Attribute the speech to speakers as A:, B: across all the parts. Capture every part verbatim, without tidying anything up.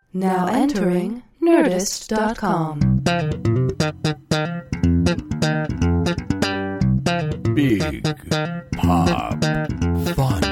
A: Now entering Nerdist dot com.
B: Big Pop Fun.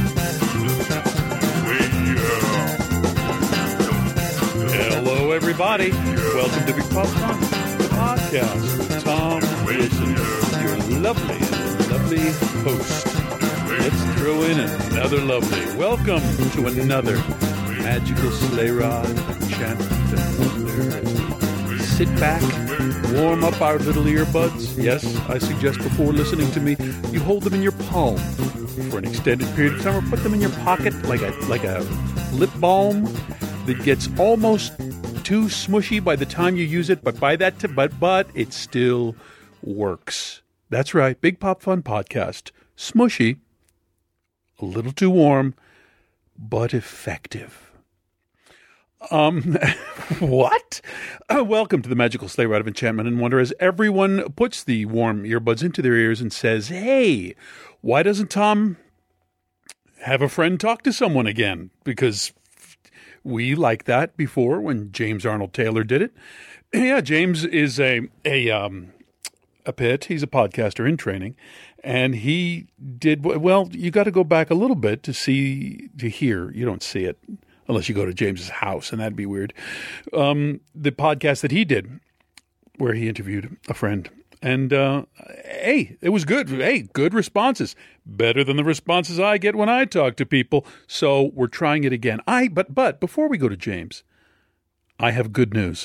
B: Hello, everybody. Welcome to Big Pop Fun, the podcast with Tom Wilson, your lovely, lovely host. Let's throw in another lovely. Welcome to another magical sleigh ride, enchantment and wonder. Sit back, warm up our little earbuds. Yes, I suggest before listening to me, you hold them in your palm for an extended period of time, or put them in your pocket like a like a lip balm that gets almost too smushy by the time you use it, but by that t- but but it still works. That's right, Big Pop Fun Podcast. Smushy, a little too warm, but effective. Um, what? Uh, welcome to the magical sleigh ride of enchantment and wonder as everyone puts the warm earbuds into their ears and says, hey, why doesn't Tom have a friend talk to someone again? Because we liked that before when James Arnold Taylor did it. Yeah, James is a, a, um, a pit. He's a podcaster in training. And he did, well, you got to go back a little bit to see, to hear. You don't see it unless you go to James's house, and that'd be weird. Um, the podcast that he did, where he interviewed a friend. And, uh, hey, it was good. Hey, good responses. Better than the responses I get when I talk to people. So we're trying it again. I, but, but before we go to James, I have good news.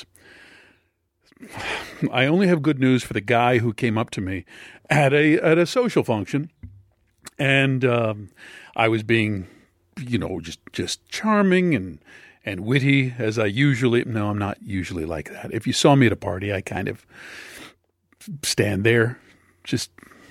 B: I only have good news for the guy who came up to me at a at a social function, and um, I was being, you know, just just charming and and witty as I usually. No, I'm not usually like that. If you saw me at a party, I kind of stand there, just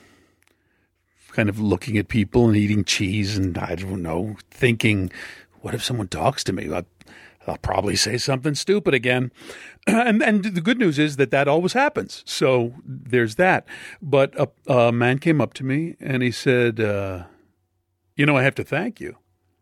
B: kind of looking at people and eating cheese, and I don't know, thinking, what if someone talks to me? I'll, I'll probably say something stupid again. And and the good news is that that always happens. So there's that. But a, a man came up to me and he said, uh, you know, I have to thank you.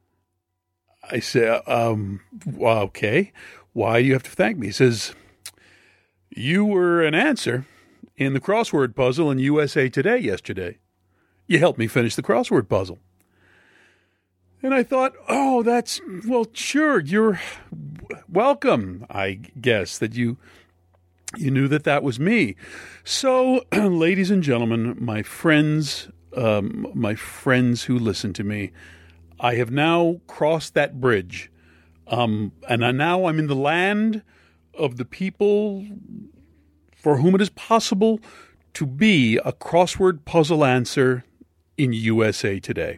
B: I said, um, well, okay, why do you have to thank me? He says, you were an answer in the crossword puzzle in U S A Today yesterday. You helped me finish the crossword puzzle. And I thought, oh, that's, well, sure, you're welcome, I guess, that you you knew that that was me. So, ladies and gentlemen, my friends, um, my friends who listen to me, I have now crossed that bridge. Um, and I, now I'm in the land of the people for whom it is possible to be a crossword puzzle answer in U S A Today.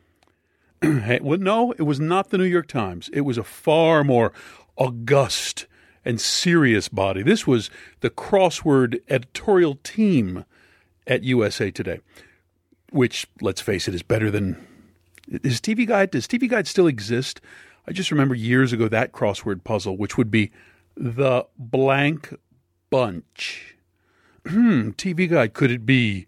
B: Well, no, it was not the New York Times. It was a far more august and serious body. This was the crossword editorial team at U S A Today, which, let's face it, is better than... Is T V Guide, does T V Guide still exist? I just remember years ago that crossword puzzle, which would be the blank bunch. Hmm, T V Guide, could it be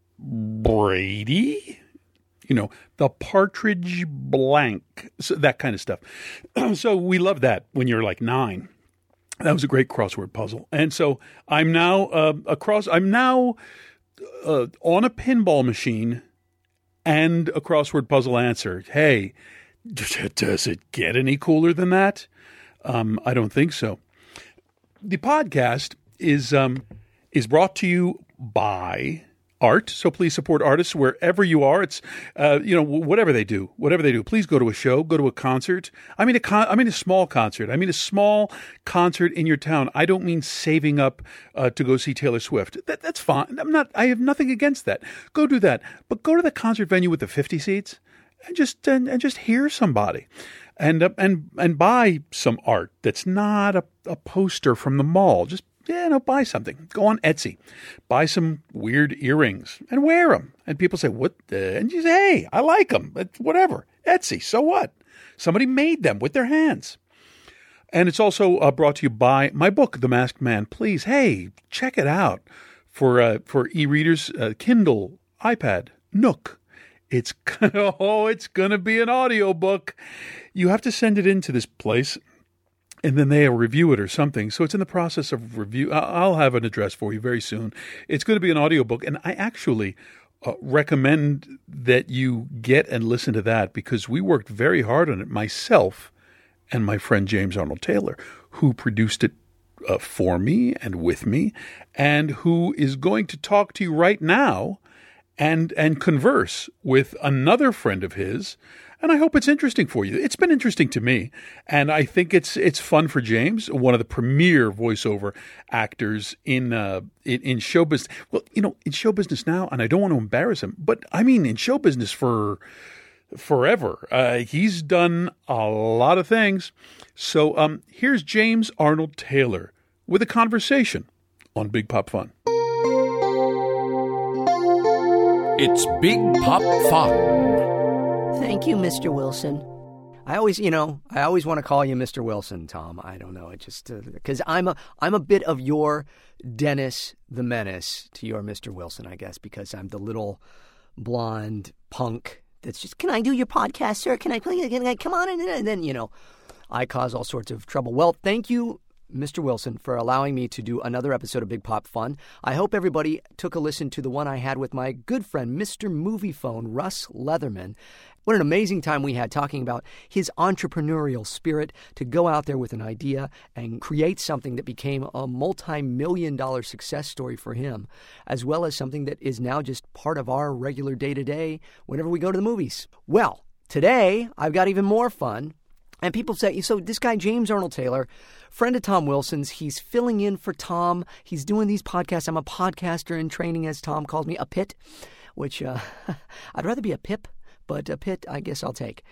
B: Brady? You know, the partridge blank, so that kind of stuff. So we love that when you're like nine. That was a great crossword puzzle. And so I'm now uh, across. I'm now uh, on a pinball machine and a crossword puzzle answer. Hey, does it get any cooler than that? Um, I don't think so. The podcast is um, is brought to you by art, so please support artists wherever you are. It's, uh, you know, whatever they do, whatever they do. Please go to a show, go to a concert. I mean, a con- I mean a small concert. I mean a small concert in your town. I don't mean saving up uh, to go see Taylor Swift. That, that's fine. I'm not. I have nothing against that. Go do that, but go to the concert venue with the fifty seats and just and, and just hear somebody, and uh, and and buy some art that's not a, a poster from the mall. Just Yeah, no, buy something. Go on Etsy. Buy some weird earrings and wear them. And people say, what? The? And you say, hey, I like them. But whatever. Etsy, so what? Somebody made them with their hands. And it's also uh, brought to you by my book, The Masked Man. Please, hey, check it out for uh, for e-readers, uh, Kindle, iPad, Nook. It's oh, it's going to be an audiobook. You have to send it into this place. and then they'll review it or something. So it's in the process of review. I'll have an address for you very soon. It's going to be an audiobook, and I actually uh, recommend that you get and listen to that because we worked very hard on it, myself and my friend James Arnold Taylor, who produced it uh, for me and with me, and who is going to talk to you right now and and converse with another friend of his. And I hope it's interesting for you. It's been interesting to me, and I think it's it's fun for James, one of the premier voiceover actors in uh, in, in show business. Well, you know, in show business now, and I don't want to embarrass him, but I mean in show business for forever. Uh, he's done a lot of things. So um, here's James Arnold Taylor with a conversation on Big Pop Fun.
C: It's Big Pop Fun.
D: Thank you, Mister Wilson. I always, you know, I always want to call you Mister Wilson, Tom. I don't know, it just because uh, I'm a I'm a bit of your Dennis the Menace to your Mister Wilson, I guess, because I'm the little blonde punk that's just, can I do your podcast, sir? Can I play? Can I come on in? And then, you know, I cause all sorts of trouble. Well, thank you, Mister Wilson, for allowing me to do another episode of Big Pop Fun. I hope everybody took a listen to the one I had with my good friend, Mister Movie Phone, Russ Leatherman. What an amazing time we had talking about his entrepreneurial spirit to go out there with an idea and create something that became a multi-million dollar success story for him, as well as something that is now just part of our regular day-to-day whenever we go to the movies. Well, today I've got even more fun. And people say, so this guy, James Arnold Taylor, friend of Tom Wilson's, he's filling in for Tom. He's doing these podcasts. I'm a podcaster in training, as Tom calls me, a pit, which uh, I'd rather be a pip, but a pit, I guess I'll take.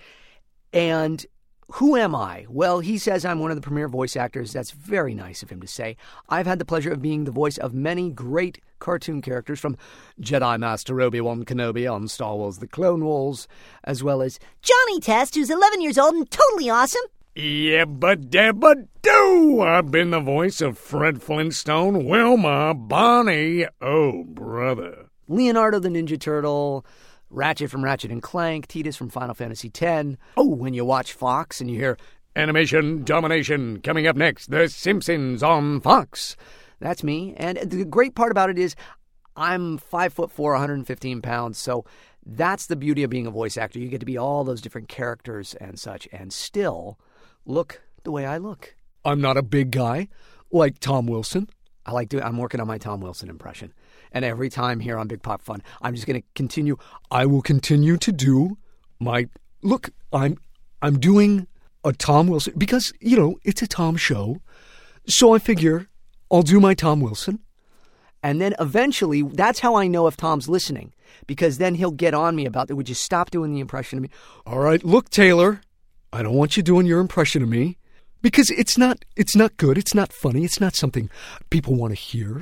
D: And who am I? Well, he says I'm one of the premier voice actors. That's very nice of him to say. I've had the pleasure of being the voice of many great cartoon characters, from Jedi Master Obi-Wan Kenobi on Star Wars The Clone Wars, as well as
E: Johnny Test, who's eleven years old and totally awesome.
C: Yabba dabba doo! I've been the voice of Fred Flintstone, Wilma, Bonnie, oh brother.
D: Leonardo the Ninja Turtle, Ratchet from Ratchet and Clank, Tidus from Final Fantasy X. Oh, when you watch Fox and you hear Animation Domination coming up next, The Simpsons on Fox. That's me. And the great part about it is I'm five foot four, one hundred fifteen pounds. So that's the beauty of being a voice actor. You get to be all those different characters and such, and still look the way I look. I'm not a big guy like Tom Wilson. I like doing, I'm working on my Tom Wilson impression. And every time here on Big Pop Fun, I'm just going to continue. I will continue to do my, look, I'm, I'm doing a Tom Wilson because, you know, it's a Tom show. So I figure I'll do my Tom Wilson. And then eventually, that's how I know if Tom's listening, because then he'll get on me about that. Would you stop doing the impression of me? All right, look, Taylor, I don't want you doing your impression of me because it's not, it's not good. It's not funny. It's not something people want to hear.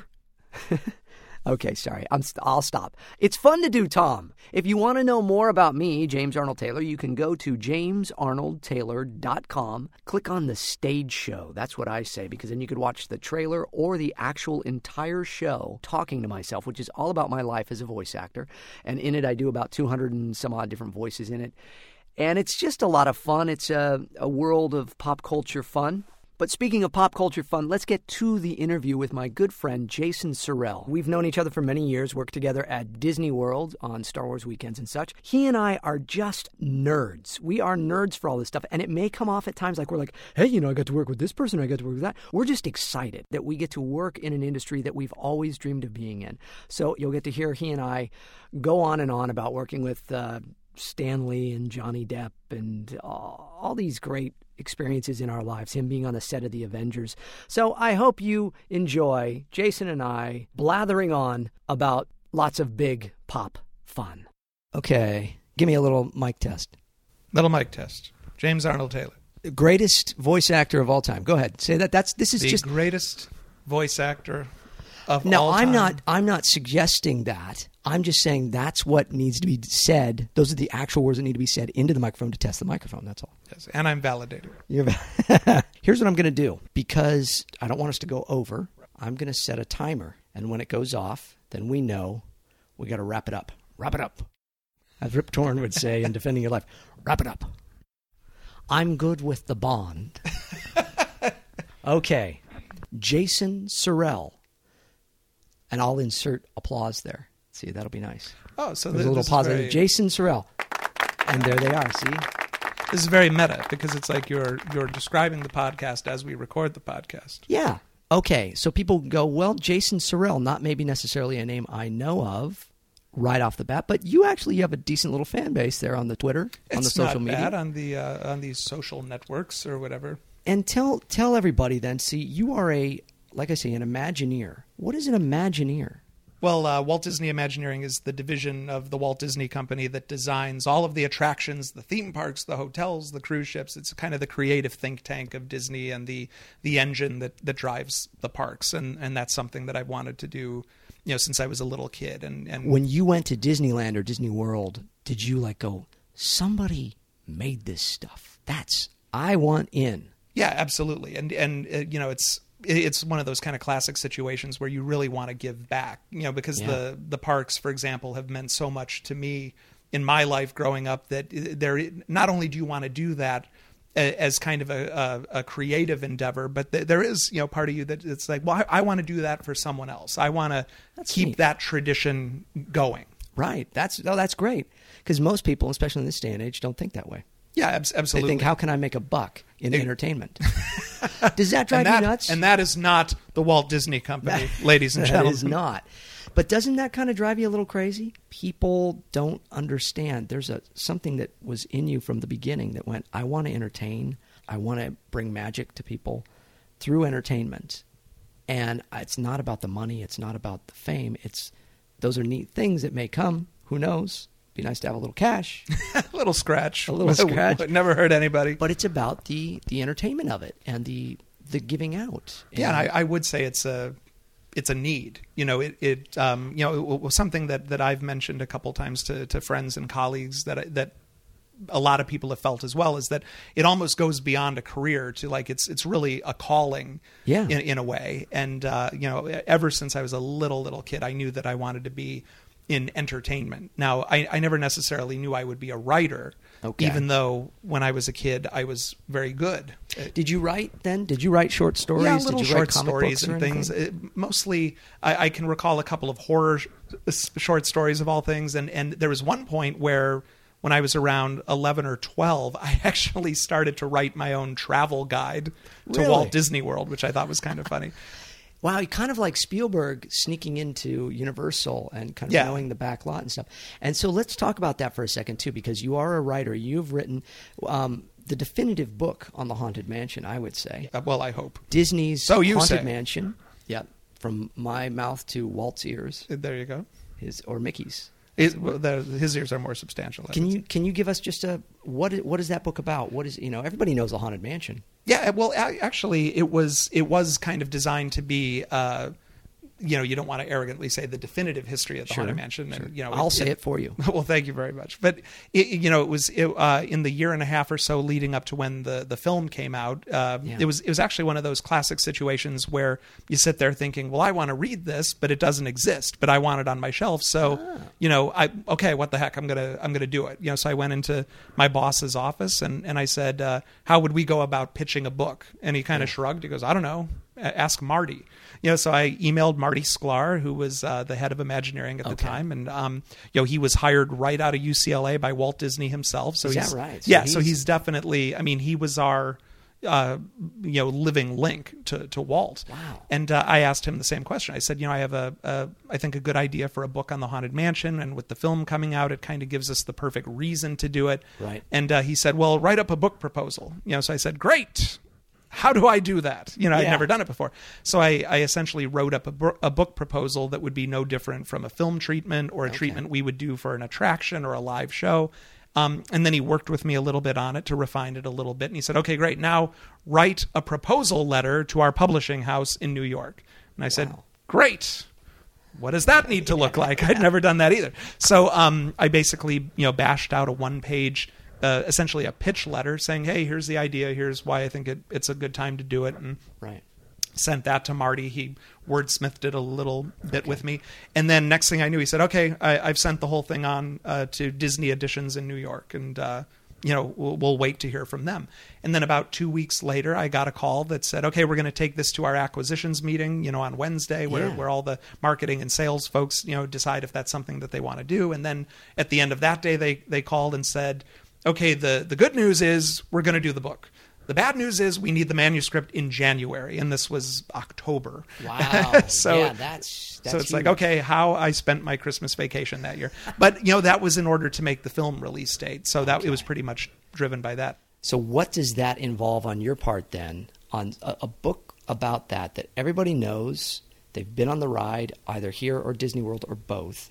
D: Okay, sorry. I'm st- I'll stop. It's fun to do Tom. If you want to know more about me, James Arnold Taylor, you can go to james arnold taylor dot com. Click on the stage show. That's what I say, because then you could watch the trailer or the actual entire show talking to myself, which is all about my life as a voice actor. And in it, I do about two hundred and some odd different voices in it. And it's just a lot of fun. It's a, a world of pop culture fun. But speaking of pop culture fun, let's get to the interview with my good friend Jason Sorrell. We've known each other for many years, worked together at Disney World on Star Wars weekends and such. He and I are just nerds. We are nerds for all this stuff, and it may come off at times like we're like, hey, you know, I got to work with this person, I got to work with that. We're just excited that we get to work in an industry that we've always dreamed of being in. So you'll get to hear he and I go on and on about working with uh, Stan Lee and Johnny Depp and all, all these great experiences in our lives, him being on the set of The Avengers. So I hope you enjoy Jason and I blathering on about lots of big pop fun. Okay, give me a little mic test.
F: Little mic test. James Arnold Taylor.
D: Greatest voice actor of all time. Go ahead. Say that. That's this is
F: the
D: just
F: greatest voice actor of
D: no,
F: all time.
D: I'm not I'm not suggesting that. I'm just saying that's what needs to be said. Those are the actual words that need to be said into the microphone to test the microphone. That's all.
F: Yes, and I'm validated.
D: You're Here's what I'm going to do. Because I don't want us to go over, I'm going to set a timer. And when it goes off, then we know we got to wrap it up. Wrap it up. As Rip Torn would say in Defending Your Life, wrap it up. I'm good with the Bond. Okay. Jason Sorrell. And I'll insert applause there. See, that'll be nice.
F: Oh, so
D: There's
F: th-
D: a little
F: this
D: positive.
F: Is very,
D: Jason Sorrell. And there they are, see?
F: this is very meta because it's like you're you're describing the podcast as we record the podcast.
D: Yeah. Okay, so people go, well, Jason Sorrell, not maybe necessarily a name I know of right off the bat, but you actually have a decent little fan base there on the Twitter,
F: It's
D: on the social
F: not
D: media.
F: bad on the uh, on these social networks or whatever.
D: And tell tell everybody then, see, you are a, like I say, an Imagineer. What is an Imagineer?
F: Well, uh, Walt Disney Imagineering is the division of the Walt Disney Company that designs all of the attractions, the theme parks, the hotels, the cruise ships. It's kind of the creative think tank of Disney and the the engine that, that drives the parks. And, and that's something that I've wanted to do, you know, since I was a little kid. And, and
D: When you went to Disneyland or Disney World, did you like go, somebody made this stuff? That's, I want in.
F: yeah, absolutely. And, and uh, you know, it's it's one of those kind of classic situations where you really want to give back, you know, because
D: Yeah.
F: the, the parks, for example, have meant so much to me in my life growing up that there, not only do you want to do that as kind of a, a, a creative endeavor, but th- there is, you know, part of you that it's like, well, I, I want to do that for someone else. I want to
D: That's
F: keep
D: neat.
F: that tradition going.
D: Right. That's oh, that's great. Because most people, especially in this day and age, don't think that way.
F: Yeah, abs-
D: They
F: absolutely.
D: think, how can I make a buck in
F: It-
D: entertainment? Does that drive
F: and that,
D: you nuts?
F: And that is not the Walt Disney Company, ladies and
D: That
F: gentlemen.
D: is not. But doesn't that kind of drive you a little crazy? People don't understand. There's a something that was in you from the beginning that went, I want to entertain. I want to bring magic to people through entertainment. And it's not about the money. It's not about the fame. It's those are neat things that may come. Who knows? Be nice to have a little cash.
F: A little scratch.
D: A little scratch.
F: Would never hurt anybody.
D: But it's about the, the entertainment of it and the the giving out.
F: Yeah, and I, I would say it's a it's a need. You know, it it um, you know it was something that, that I've mentioned a couple times to, to friends and colleagues that I, that a lot of people have felt as well, is that it almost goes beyond a career to like it's it's really a calling.
D: Yeah.
F: in, in a way. And uh, you know, ever since I was a little little kid, I knew that I wanted to be in entertainment. Now, I, I never necessarily knew I would be a writer,
D: Okay.
F: even though when I was a kid, I was very good.
D: Did you write then? Did you write short stories?
F: Yeah,
D: Did
F: little
D: you
F: short
D: write comic
F: stories
D: books or
F: and things.
D: anything?
F: It, mostly, I, I can recall a couple of horror sh- short stories of all things. And, and there was one point where when I was around eleven or twelve, I actually started to write my own travel guide to
D: Really?
F: Walt Disney World, which I thought was kind of funny.
D: Wow, you kind of like Spielberg sneaking into Universal and kind of
F: Yeah.
D: knowing the back lot and stuff. And so let's talk about that for a second too, because you are a writer. You've written um, the definitive book on the Haunted Mansion, I would say.
F: Uh, well, I hope.
D: Disney's
F: So you
D: Haunted
F: say.
D: Mansion. Yeah, from my mouth to Walt's ears,
F: There you go.
D: his or Mickey's.
F: It, well, the, his ears are more substantial. I
D: Can
F: would
D: you
F: say.
D: can you give us just a what is, what is that book about? What is you know everybody knows the Haunted Mansion.
F: Yeah, well, a- actually, it was it was kind of designed to be. Uh, you know, you don't want to arrogantly say the definitive history of the
D: Sure,
F: Haunted Mansion.
D: sure.
F: And, you know,
D: I'll say it for you.
F: Well, thank you very much. But it, you know, it was it, uh, in the year and a half or so leading up to when the, the film came out. Uh,
D: Yeah.
F: It was it was actually one of those classic situations where you sit there thinking, well, I want to read this, but it doesn't exist, but I want it on my shelf. So
D: Ah.
F: you know, I okay, what the heck, I'm gonna I'm gonna do it. You know, so I went into my boss's office and and I said, uh, how would we go about pitching a book? And he kind of shrugged. He goes, I don't know. A- Ask Marty. You know, so I emailed Marty Sklar, who was uh, the head of Imagineering at the
D: Okay.
F: time, and um, you know, he was hired right out of U C L A by Walt Disney himself. So
D: Is that
F: he's
D: right? So
F: yeah, so
D: he's-
F: he's definitely. I mean, he was our uh, you know living link to to Walt.
D: Wow.
F: And uh, I asked him the same question. I said, you know, I have a, a I think a good idea for a book on the Haunted Mansion, and with the film coming out, it kind of gives us the perfect reason to do it.
D: Right.
F: And uh, he said, well, write up a book proposal. You know, so I said, great. How do I do that? You know, I'd
D: Yeah.
F: never done it before. So I, I essentially wrote up a, bro- a book proposal that would be no different from a film treatment or a treatment we would do for an attraction or a live show. Um, and then he worked with me a little bit on it to refine it a little bit. And he said, okay, great. Now write a proposal letter to our publishing house in New York. And I said,
D: Wow.
F: great. What does that need to look like? I'd never done that either. So um, I basically, you know, bashed out a one-page, uh, essentially a pitch letter saying, hey, here's the idea. Here's why I think it, it's a good time to do it. And
D: Right.
F: sent that to Marty. He wordsmithed it a little bit with me. And then next thing I knew, he said, okay, I, I've sent the whole thing on uh, to Disney Editions in New York. And, uh, you know, we'll, we'll wait to hear from them. And then about two weeks later, I got a call that said, okay, we're going to take this to our acquisitions meeting, you know, on Wednesday, where,
G: Yeah.
F: where all the marketing and sales folks, you know, decide if that's something that they want to do. And then at the end of that day, they, they called and said, okay, the, the good news is we're going to do the book. The bad news is we need the manuscript in January, and this was October.
G: Wow.
F: so,
G: yeah, that's, that's
F: so it's
G: huge.
F: like, okay, how I spent my Christmas vacation that year. But, you know, that was in order to make the film release date. So that it was pretty much driven by that.
G: So what does that involve on your part then, on a, a book about that, that everybody knows, they've been on the ride, either here or Disney World or both,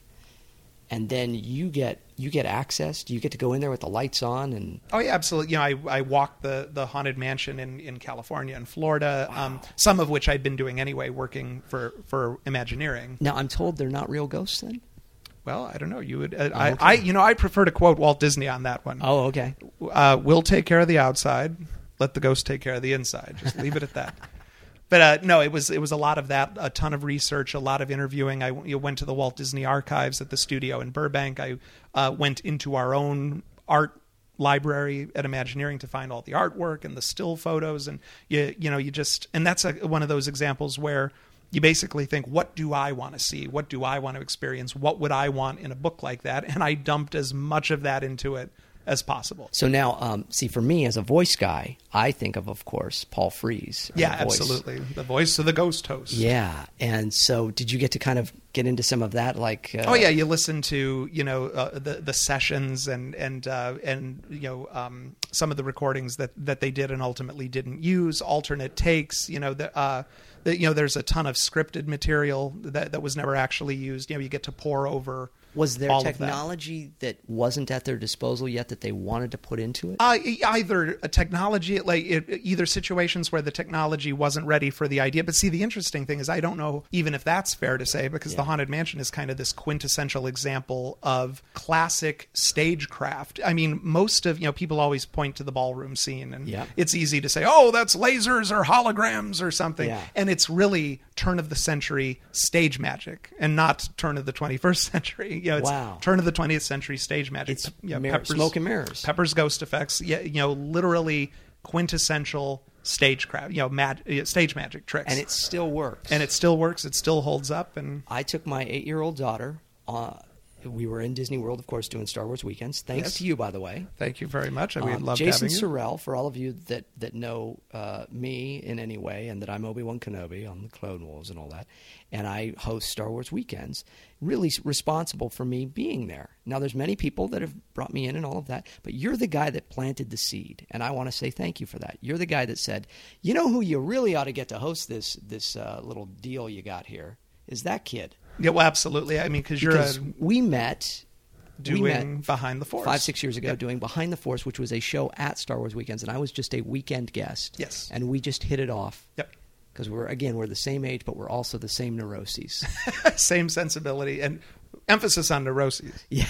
G: and then you get you get access? Do you get to go in there with the lights on? And
F: Oh, yeah, absolutely. You know, I, I walked the, the Haunted Mansion in, in California and Florida, um, some of which I'd been doing anyway, working for, for Imagineering.
G: now I'm told they're not real ghosts then?
F: Well, I don't know. You would, uh, I,
G: okay.
F: I, you know, I prefer to quote Walt Disney on that one.
G: Oh, okay.
F: Uh, we'll take care of the outside. Let the ghost take care of the inside. Just leave it at that. But uh, no, it was it was a lot of that, a ton of research, a lot of interviewing. I you know, went to the Walt Disney Archives at the studio in Burbank. I uh, went into our own art library at Imagineering to find all the artwork and the still photos. And you you know you just and that's a, one of those examples where you basically think, what do I want to see? What do I want to experience? What would I want in a book like that? And I dumped as much of that into it as possible.
G: So now, um, see, for me as a voice guy, I think of, of course, Paul Frees. as
F: Yeah,
G: a voice.
F: absolutely. The voice of the ghost host.
G: Yeah, and so did you get to kind of get into some of that? Like, uh,
F: Oh yeah, you listen to you know uh, the the sessions and and uh, and you know um, some of the recordings that, that they did and ultimately didn't use, alternate takes. You know the, uh, the you know there's a ton of scripted material that that was never actually used. You know you get to pour over.
G: was there
F: all of that.
G: technology that. that wasn't at their disposal yet that they wanted to put into it?
F: Uh, e- either a technology, like it, either situations where the technology wasn't ready for the idea. But see, the interesting thing is, I don't know even if that's fair to say, because the Haunted Mansion is kind of this quintessential example of classic stagecraft. I mean, most of you know people always point to the ballroom scene, and
G: Yeah.
F: it's easy to say, "Oh, that's lasers or holograms or something,"
G: Yeah.
F: and it's really turn of the century stage magic, and not turn of the twenty-first century. You know, it's
G: Wow.
F: turn of the twentieth century stage magic.
G: It's
F: You know,
G: mirror- smoke and mirrors.
F: Pepper's ghost effects, yeah, you know, literally quintessential stagecraft, you know, mag- stage magic tricks,
G: And it still works.
F: and it still works. It still holds up, and
G: I took my eight-year-old daughter. Uh, we were in Disney World, of course, doing Star Wars weekends. Thanks
F: Yes.
G: to you, by the way.
F: thank you very much. We
G: Um,
F: love
G: Jason
F: having you.
G: Sorrell, for all of you that, that know uh, me in any way, and that I'm Obi-Wan Kenobi on the Clone Wars and all that, and I host Star Wars weekends, really s- responsible for me being there. Now, there's many people that have brought me in and all of that, but you're the guy that planted the seed, and I want to say thank you for that. You're the guy that said, you know who you really ought to get to host this this uh, little deal you got here is that kid.
F: Yeah, well, absolutely. I mean, because you're
G: Because
F: uh,
G: we met...
F: doing
G: we met
F: Behind the Force
G: five, six years ago
F: Yep.
G: doing Behind the Force, which was a show at Star Wars Weekends, and I was just a weekend guest.
F: Yes.
G: And we just hit it off.
F: Yep.
G: Because we're, again, we're the same age, but we're also the same neuroses.
F: Same sensibility and emphasis on neuroses.
G: Yeah.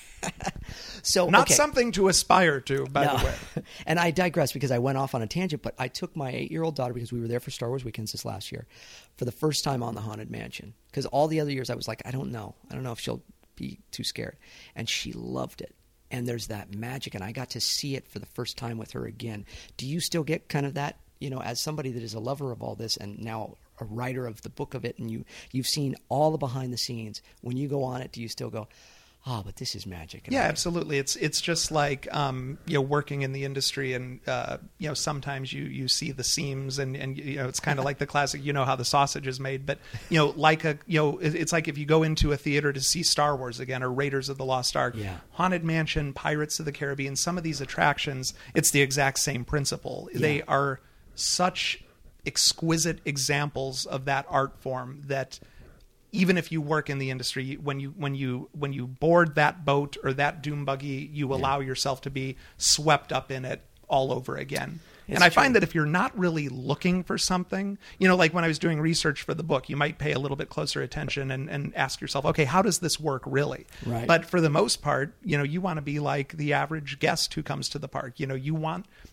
G: So,
F: Not
G: okay.
F: something to aspire to, by
G: No.
F: the way.
G: And I digress because I went off on a tangent, but I took my eight-year-old daughter, because we were there for Star Wars Weekends this last year, for the first time on the Haunted Mansion. Because all the other years I was like, I don't know. I don't know if she'll be too scared. And she loved it. And there's that magic, and I got to see it for the first time with her again. Do you still get kind of that, you know, as somebody that is a lover of all this and now a writer of the book of it, and you, you've seen all the behind the scenes, when you go on it, do you still go, oh, but this is magic? And
F: Yeah,
G: I-
F: absolutely. It's it's just like um, you know working in the industry, and uh, you know sometimes you, you see the seams, and, and you know it's kind of like the classic. You know how the sausage is made, but you know like a you know it- it's like if you go into a theater to see Star Wars again or Raiders of the Lost Ark,
G: Yeah.
F: Haunted Mansion, Pirates of the Caribbean. Some of these attractions, it's the exact same principle. They are such exquisite examples of that art form that even if you work in the industry, when you when you when you board that boat or that doom buggy, you allow yourself to be swept up in it all over again.
G: It's
F: and I find
G: true.
F: that if you're not really looking for something, you know, like when I was doing research for the book, you might pay a little bit closer attention and, and ask yourself, okay, how does this work really?
G: Right.
F: But for the most part, you know, you want to be like the average guest who comes to the park. You know, you want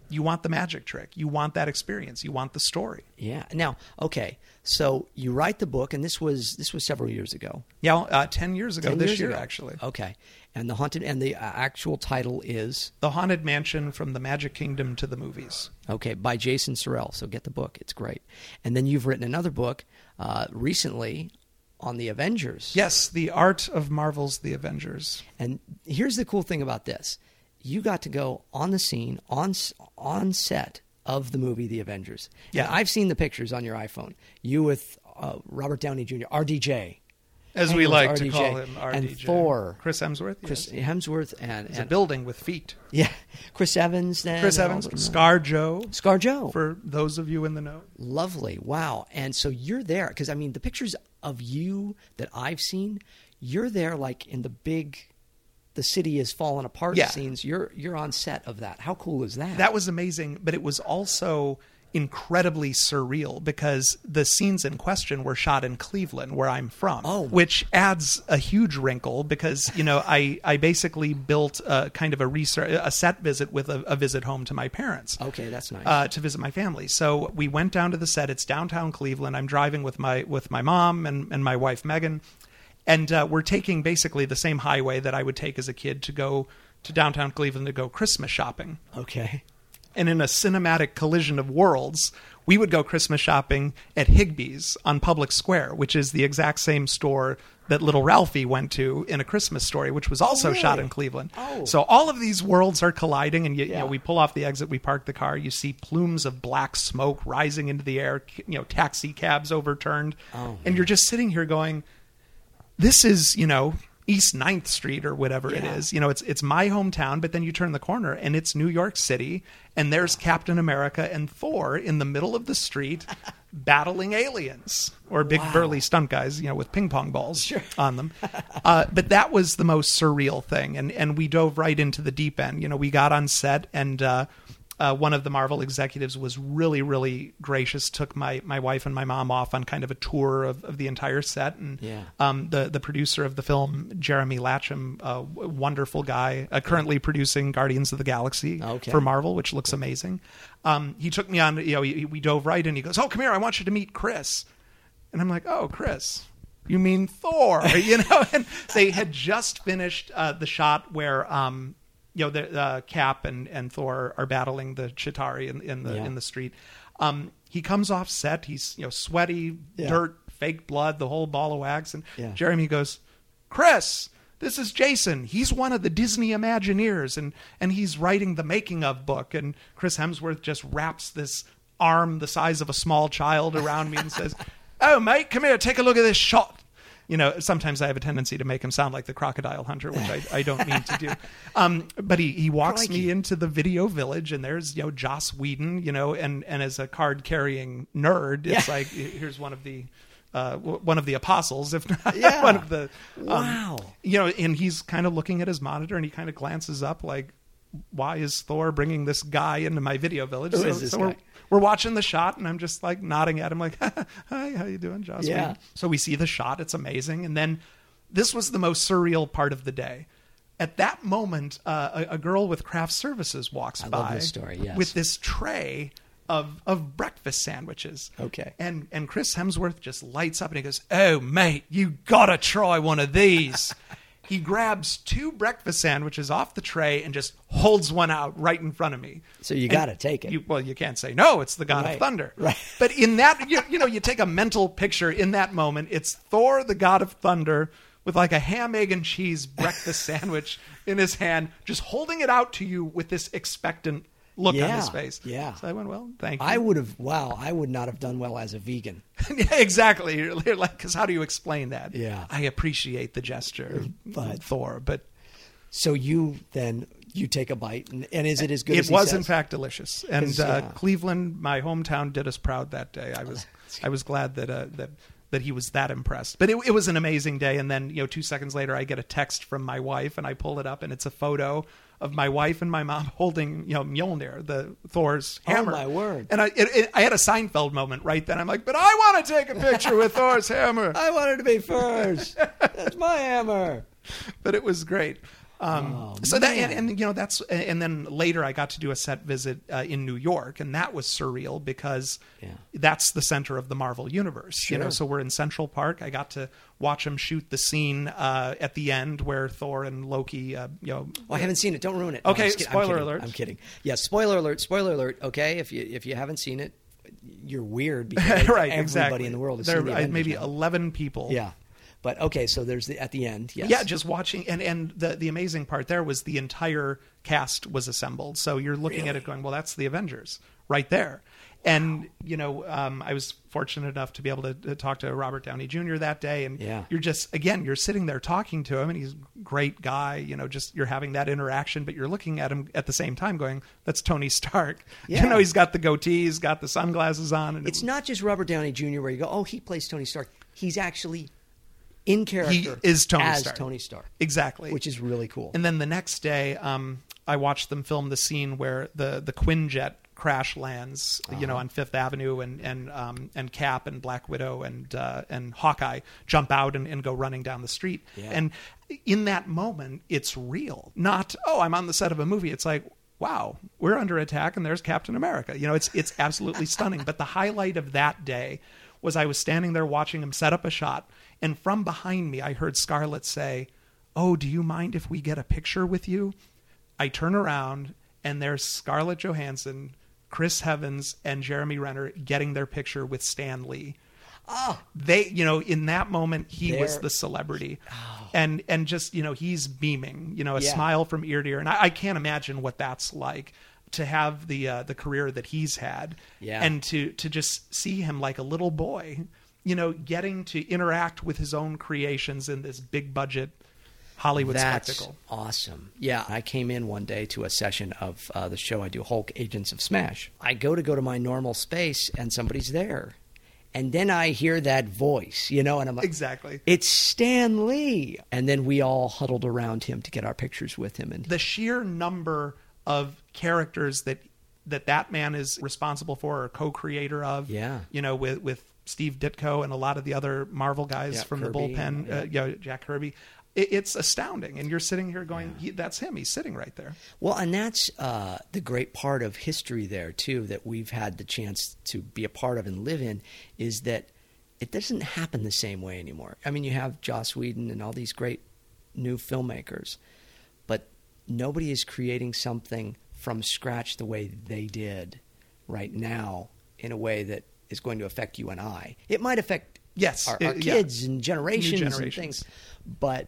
F: you want the magic trick. You want that experience. You want the story.
G: Yeah. Now, okay. So you write the book, and this was this was several years ago.
F: Yeah, uh, ten years ago
G: ten
F: this
G: years
F: year,
G: ago.
F: actually.
G: Okay. And the haunted and the uh, actual title is
F: The Haunted Mansion from the Magic Kingdom to the Movies.
G: okay by Jason Sorrell. So get the book; it's great. And then you've written another book uh, recently on the Avengers.
F: Yes, The Art of Marvel's The Avengers.
G: And here's the cool thing about this: you got to go on the scene, on on set of the movie The Avengers.
F: Yeah.
G: And I've seen the pictures on your iPhone. You with uh, Robert Downey Junior, R D J.
F: As
G: Hang
F: we
G: with
F: like
G: R D
F: to
G: J.
F: call him, R D J.
G: And Thor.
F: Chris Hemsworth.
G: Chris
F: yes.
G: Hemsworth and,
F: It's a
G: and
F: building with feet.
G: yeah, Chris Evans. Then
F: Chris
G: and all
F: Evans,
G: the-
F: Scar Joe,
G: Scar Joe.
F: for those of you in the know.
G: Lovely. Wow. And so you're there because I mean the pictures of you that I've seen, you're there like in the big, the city is falling apart
F: Yeah.
G: scenes. You're you're on set of that. How cool is that?
F: That was amazing, but it was also incredibly surreal because the scenes in question were shot in Cleveland, where I'm from,
G: Oh.
F: which adds a huge wrinkle because, you know, I, I basically built a kind of a research, a set visit with a, a visit home to my parents.
G: Okay, that's nice.
F: Uh, to visit my family. So we went down to the set. It's downtown Cleveland. I'm driving with my with my mom and, and my wife, Megan. And uh, we're taking basically the same highway that I would take as a kid to go to downtown Cleveland to go Christmas shopping.
G: okay.
F: And in a cinematic collision of worlds, we would go Christmas shopping at Higbee's on Public Square, which is the exact same store that Little Ralphie went to in A Christmas Story, which was also
G: really?
F: shot in Cleveland.
G: Oh.
F: So all of these worlds are colliding, and you, you
G: Yeah.
F: know, we pull off the exit, we park the car, you see plumes of black smoke rising into the air, you know, taxi cabs overturned,
G: Oh,
F: and you're just sitting here going, this is, you know, East ninth Street or whatever it
G: Yeah.
F: is. You know, it's it's my hometown, but then you turn the corner and it's New York City, and there's Captain America and Thor in the middle of the street battling aliens or big
G: Wow.
F: burly stunt guys, you know, with ping pong balls on them. Uh, but that was the most surreal thing, and and we dove right into the deep end. You know, we got on set and. Uh, Uh, one of the Marvel executives was really, really gracious, took my, my wife and my mom off on kind of a tour of, of the entire set. And
G: Yeah.
F: um, the, the producer of the film, Jeremy Latcham, a w- wonderful guy, uh, currently producing Guardians of the Galaxy
G: Okay.
F: for Marvel, which looks amazing. Um, he took me on, you know, he, we dove right in. He goes, "Oh, come here, I want you to meet Chris." And I'm like, "Oh, Chris, you mean Thor?" You know, and they had just finished uh, the shot where... Um, you know, the uh, Cap and, and Thor are battling the Chitauri in, in the
G: Yeah.
F: in the street. Um, he comes off set. He's, you know, sweaty,
G: Yeah.
F: dirt, fake blood, the whole ball of wax. And
G: Yeah.
F: Jeremy goes, "Chris, this is Jason. He's one of the Disney Imagineers, and and he's writing the making of book." And Chris Hemsworth just wraps this arm the size of a small child around me and says, "Oh, mate, come here, take a look at this shot." You know, sometimes I have a tendency to make him sound like the crocodile hunter, which I, I don't mean to do. Um, but he, he walks
G: Crikey.
F: me into the video village, and there's, you know, Joss Whedon, you know, and, and as a card-carrying nerd, it's
G: Yeah.
F: like, here's one of the uh, w- one of the apostles, if not
G: Yeah.
F: one of the... Um,
G: Wow.
F: You know, and he's kind of looking at his monitor, and he kind of glances up like, why is Thor bringing this guy into my video village?
G: Who
F: so
G: is this
F: so
G: guy?
F: We're, we're watching the shot, and I'm just like nodding at him like, "Hi, how you doing, Joss
G: Yeah.
F: Whedon?" So we see the shot. It's amazing. And then this was the most surreal part of the day. At that moment, uh, a, a girl with craft services walks
G: I
F: by
G: love this story, yes.
F: with this tray of of breakfast sandwiches.
G: Okay.
F: And and Chris Hemsworth just lights up and he goes, "Oh, mate, you gotta try one of these." He grabs two breakfast sandwiches off the tray and just holds one out right in front of me.
G: So you
F: And
G: got to take it.
F: You, well, you can't say no. It's the God
G: Right.
F: of Thunder.
G: Right.
F: But in that, you, you know, you take a mental picture in that moment. It's Thor, the God of Thunder, with like a ham, egg, and cheese breakfast sandwich in his hand, just holding it out to you with this expectant look on
G: Yeah,
F: his face.
G: yeah.
F: So I went, "Well, thank you."
G: I would have. Wow, I would not have done well as a vegan.
F: Yeah, exactly. You're, you're like, because how do you explain that?
G: Yeah.
F: I appreciate the gesture,
G: But-
F: Thor, but
G: So you then you take a bite, and, and is it as good?
F: it
G: as he
F: was
G: says?
F: in fact delicious. And
G: 'Cause,
F: uh,
G: yeah.
F: Cleveland, my hometown, did us proud that day. I was I was glad that uh, that that he was that impressed. But it, it was an amazing day. And then, you know, two seconds later, I get a text from my wife, and I pull it up, and it's a photo of my wife and my mom holding, you know, Mjolnir, the Thor's
G: Oh,
F: hammer.
G: my word.
F: And I it, it, I had a Seinfeld moment right then. I'm like, "But I want to take a picture with Thor's hammer."
G: I wanted to be first. That's my hammer.
F: But it was great. Um,
G: Oh,
F: so that and,
G: man.
F: and you know that's and then later I got to do a set visit uh, in New York, and that was surreal because
G: Yeah.
F: that's the center of the Marvel universe. You know,
G: Sure.
F: so we're in Central Park. I got to watch them shoot the scene uh, at the end where Thor and Loki. Uh, you know,
G: Oh, I haven't seen it. Don't ruin it. No,
F: Okay,
G: I'm just kidding. I'm
F: spoiler
G: kidding.
F: alert.
G: I'm kidding. Yeah, spoiler alert. Spoiler alert. Okay, if you if you haven't seen it, you're weird because
F: right,
G: everybody
F: exactly.
G: in the world has
F: there
G: seen the
F: uh,
G: Avengers
F: maybe
G: now.
F: eleven people.
G: Yeah, but okay. So there's the at the end. Yes.
F: Yeah, just watching, and and the the amazing part there was the entire cast was assembled. So you're looking at it going, well, that's the Avengers right there. And you know, um, I was fortunate enough to be able to, to talk to Robert Downey Junior that day, and
G: Yeah.
F: you're just again, you're sitting there talking to him, and he's a great guy. You know, just you're having that interaction, but you're looking at him at the same time, going, "That's Tony Stark."
G: Yeah.
F: You know, he's got the goatee, he's got the sunglasses on, and
G: It's
F: it,
G: not just Robert Downey Junior where you go, oh, he plays Tony Stark. He's actually in character.
F: He is Tony
G: as
F: Stark.
G: Tony Stark,
F: exactly,
G: which is really cool.
F: And then the next day, um, I watched them film the scene where the the Quinjet crash lands, you know, on Fifth Avenue, and and um, and Cap and Black Widow and uh, and Hawkeye jump out and, and go running down the street.
G: Yeah.
F: And in that moment, it's real. Not, oh, I'm on the set of a movie. It's like, wow, we're under attack, and there's Captain America. You know, it's it's absolutely stunning. But the highlight of that day was I was standing there watching him set up a shot, and from behind me, I heard Scarlett say, "Oh, do you mind if we get a picture with you?" I turn around, and there's Scarlett Johansson, Chris Evans, and Jeremy Renner getting their picture with Stan Lee.
G: Oh,
F: They, you know, in that moment, he was
G: They're-
F: the celebrity, and and just, you know, he's beaming, you know, a
G: Yeah.
F: smile from ear to ear, and I, I can't imagine what that's like to have the uh, the career that he's had,
G: Yeah.
F: and to to just see him like a little boy, you know, getting to interact with his own creations in this big budget Hollywood
G: that's
F: spectacle.
G: awesome. Yeah, I came in one day to a session of uh, the show I do, Hulk Agents of Smash. I go to go to my normal space, and somebody's there. And then I hear that voice, you know, and I'm like,
F: Exactly.
G: it's Stan Lee. And then we all huddled around him to get our pictures with him. And
F: The sheer number of characters that that that man is responsible for or co-creator of,
G: Yeah.
F: you know, with with Steve Ditko and a lot of the other Marvel guys
G: Yeah,
F: from
G: Kirby,
F: the bullpen,
G: yeah.
F: uh, you know, Jack Kirby. It, it's astounding, and you're sitting here going, he, "That's him. He's sitting right there."
G: Well, and that's uh, the great part of history there, too, that we've had the chance to be a part of and live in, is that it doesn't happen the same way anymore. I mean, you have Joss Whedon and all these great new filmmakers, but nobody is creating something from scratch the way they did right now in a way that is going to affect you and I. It might affect
F: Yes,
G: our,
F: it-
G: our
F: yeah.
G: kids and generations, and
F: generations.
G: things, but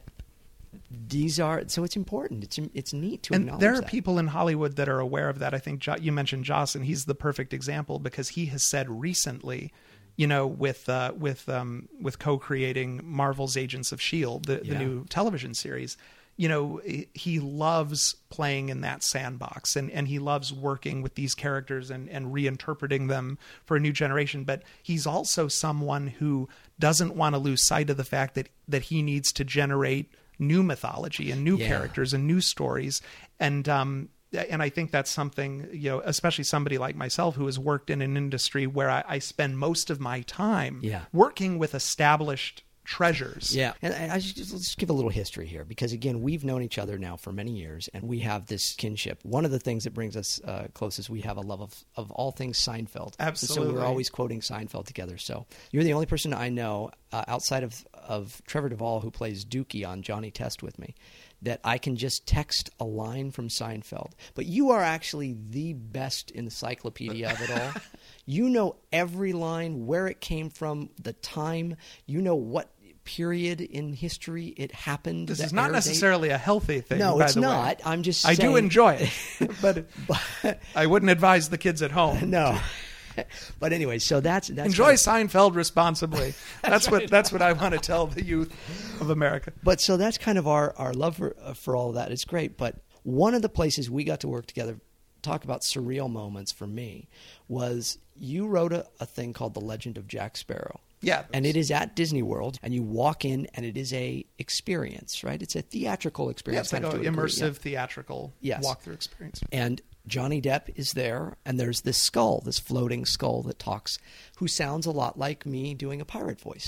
G: these are so it's important. It's it's neat to
F: And
G: acknowledge
F: there are
G: that.
F: people in Hollywood that are aware of that. I think jo- you mentioned Joss, and he's the perfect example because he has said recently, you know, with uh, with um, with co-creating Marvel's Agents of S H I E L D, the, the
G: Yeah.
F: new television series. You know, he loves playing in that sandbox, and, and he loves working with these characters and, and reinterpreting them for a new generation. But he's also someone who doesn't want to lose sight of the fact that, that he needs to generate new mythology and new
G: Yeah.
F: characters and new stories. And, um, and I think that's something, you know, especially somebody like myself who has worked in an industry where I, I spend most of my time
G: Yeah.
F: working with established treasures.
G: Yeah, and I I just, just let's give a little history here because again, we've known each other now for many years, and we have this kinship. One of the things that brings us uh, close is we have a love of, of all things Seinfeld. And so
F: Absolutely.
G: we're always quoting Seinfeld together. So you're the only person I know uh, outside of of Trevor Duvall, who plays Dookie on Johnny Test with me, that I can just text a line from Seinfeld. But you are actually the best encyclopedia of it all. You know every line, where it came from, the time. You know what period in history it happened.
F: This
G: the
F: is not
G: air date.
F: necessarily a healthy thing.
G: No,
F: by
G: it's
F: the way.
G: not. I'm just
F: I
G: saying.
F: do enjoy it, but
G: But-
F: I wouldn't advise the kids at home.
G: no. But anyway, so that's that's
F: Enjoy
G: kind of-
F: Seinfeld responsibly. That's what that's what I want to tell the youth of America.
G: But so that's kind of our, our love for, uh, for all of that. It's great. But one of the places we got to work together, talk about surreal moments for me, was you wrote a, a thing called The Legend of Jack Sparrow.
F: Yeah.
G: And it is at Disney World, and you walk in, and it is a experience, right? It's a theatrical
F: Yeah,
G: experience.
F: it's like
G: kind
F: an
G: of to a degree,
F: immersive
G: yeah.
F: theatrical
G: Yes.
F: walkthrough experience.
G: And Johnny Depp is there, and there's this skull, this floating skull that talks, who sounds a lot like me doing a pirate voice.